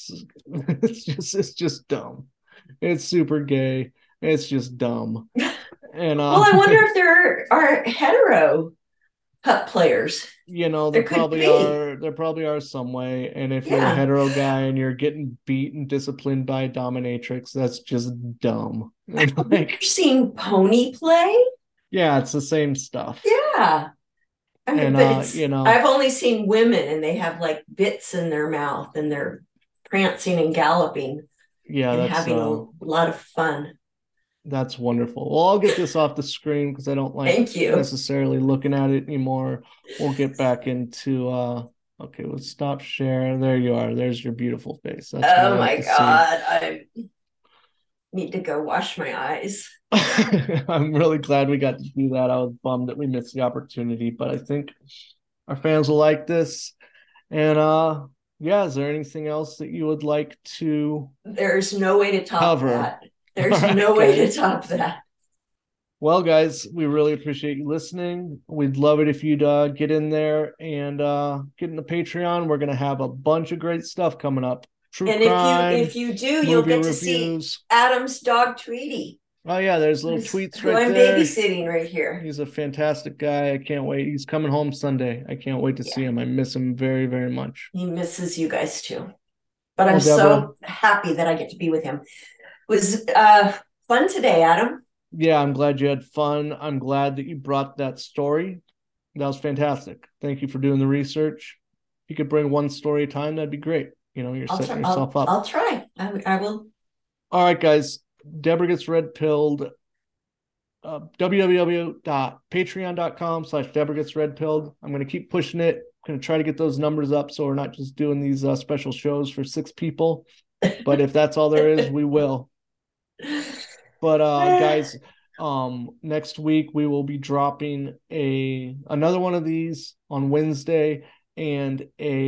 it's just dumb. It's super gay. It's just dumb. And Well, I wonder if there are hetero pup players. there There could probably be. are some way. And if you're a Yeah. hetero guy and you're getting beat and disciplined by a dominatrix, that's just dumb. And Have you ever like, seen pony play? yeah, it's the same stuff. Yeah. I mean, And but I've only seen women and they have like bits in their mouth and they're prancing and galloping yeah, and having a lot of fun. that's wonderful. Well, I'll get this off the screen because I don't like Thank you. necessarily looking at it anymore. We'll get back into okay, let's stop sharing. There you are. There's your beautiful face. That's what I Oh like my to see. God. I need to go wash my eyes. I'm really glad we got to do that. I was bummed that we missed the opportunity, but I think our fans will like this. And yeah, is there anything else that you would like to There's no way to top cover? that. All There's right, no way to guys. top that. Well, guys, we really appreciate you listening. We'd love it if you'd get in there and get in the Patreon. We're gonna have a bunch of great stuff coming up. True And if crime, you do, you'll movie get to see reviews. Adam's dog Tweety, Oh yeah, there's little tweets who right I'm there. babysitting right here. He's a fantastic guy. I can't wait. He's coming home Sunday. I can't wait to see Yeah, him. I miss him very, very much. he misses you guys too. But I'm Well, Deborah, so happy that I get to be with him. It was fun today, Adam. yeah, I'm glad you had fun. I'm glad that you brought that story. That was fantastic. Thank you for doing the research. If you could bring one story at a time, that'd be great. You're I'll try. setting yourself up. I'll try. I will. All right, guys. Deborah gets red pilled. www.patreon.com/Deborah gets red pilled. I'm going to keep pushing it. I'm going to try to get those numbers up so we're not just doing these special shows for 6 people. But if that's all there is, we will. But guys, next week we will be dropping another one of these on Wednesday and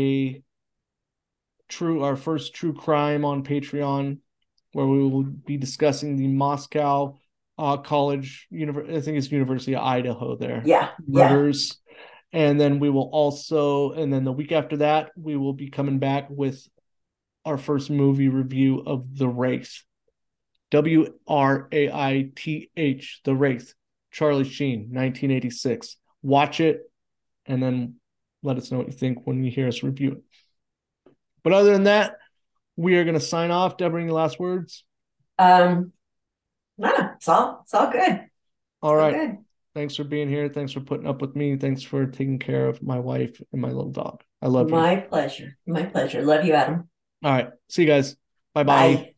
our first true crime on Patreon, where we will be discussing the Moscow college, I think it's University of Idaho there, Yeah, yeah. murders. And then and then the week after that, we will be coming back with our first movie review of The Wraith. WRAITH, The Wraith, Charlie Sheen, 1986. Watch it and then let us know what you think when you hear us review it. But other than that, we are going to sign off. Deborah, any last words? No, it's all good. It's All all right. good. Thanks for being here. Thanks for putting up with me. Thanks for taking care of my wife and my little dog. I love you. My pleasure. My pleasure. Love you, Adam. All right. See you guys. Bye bye. Bye.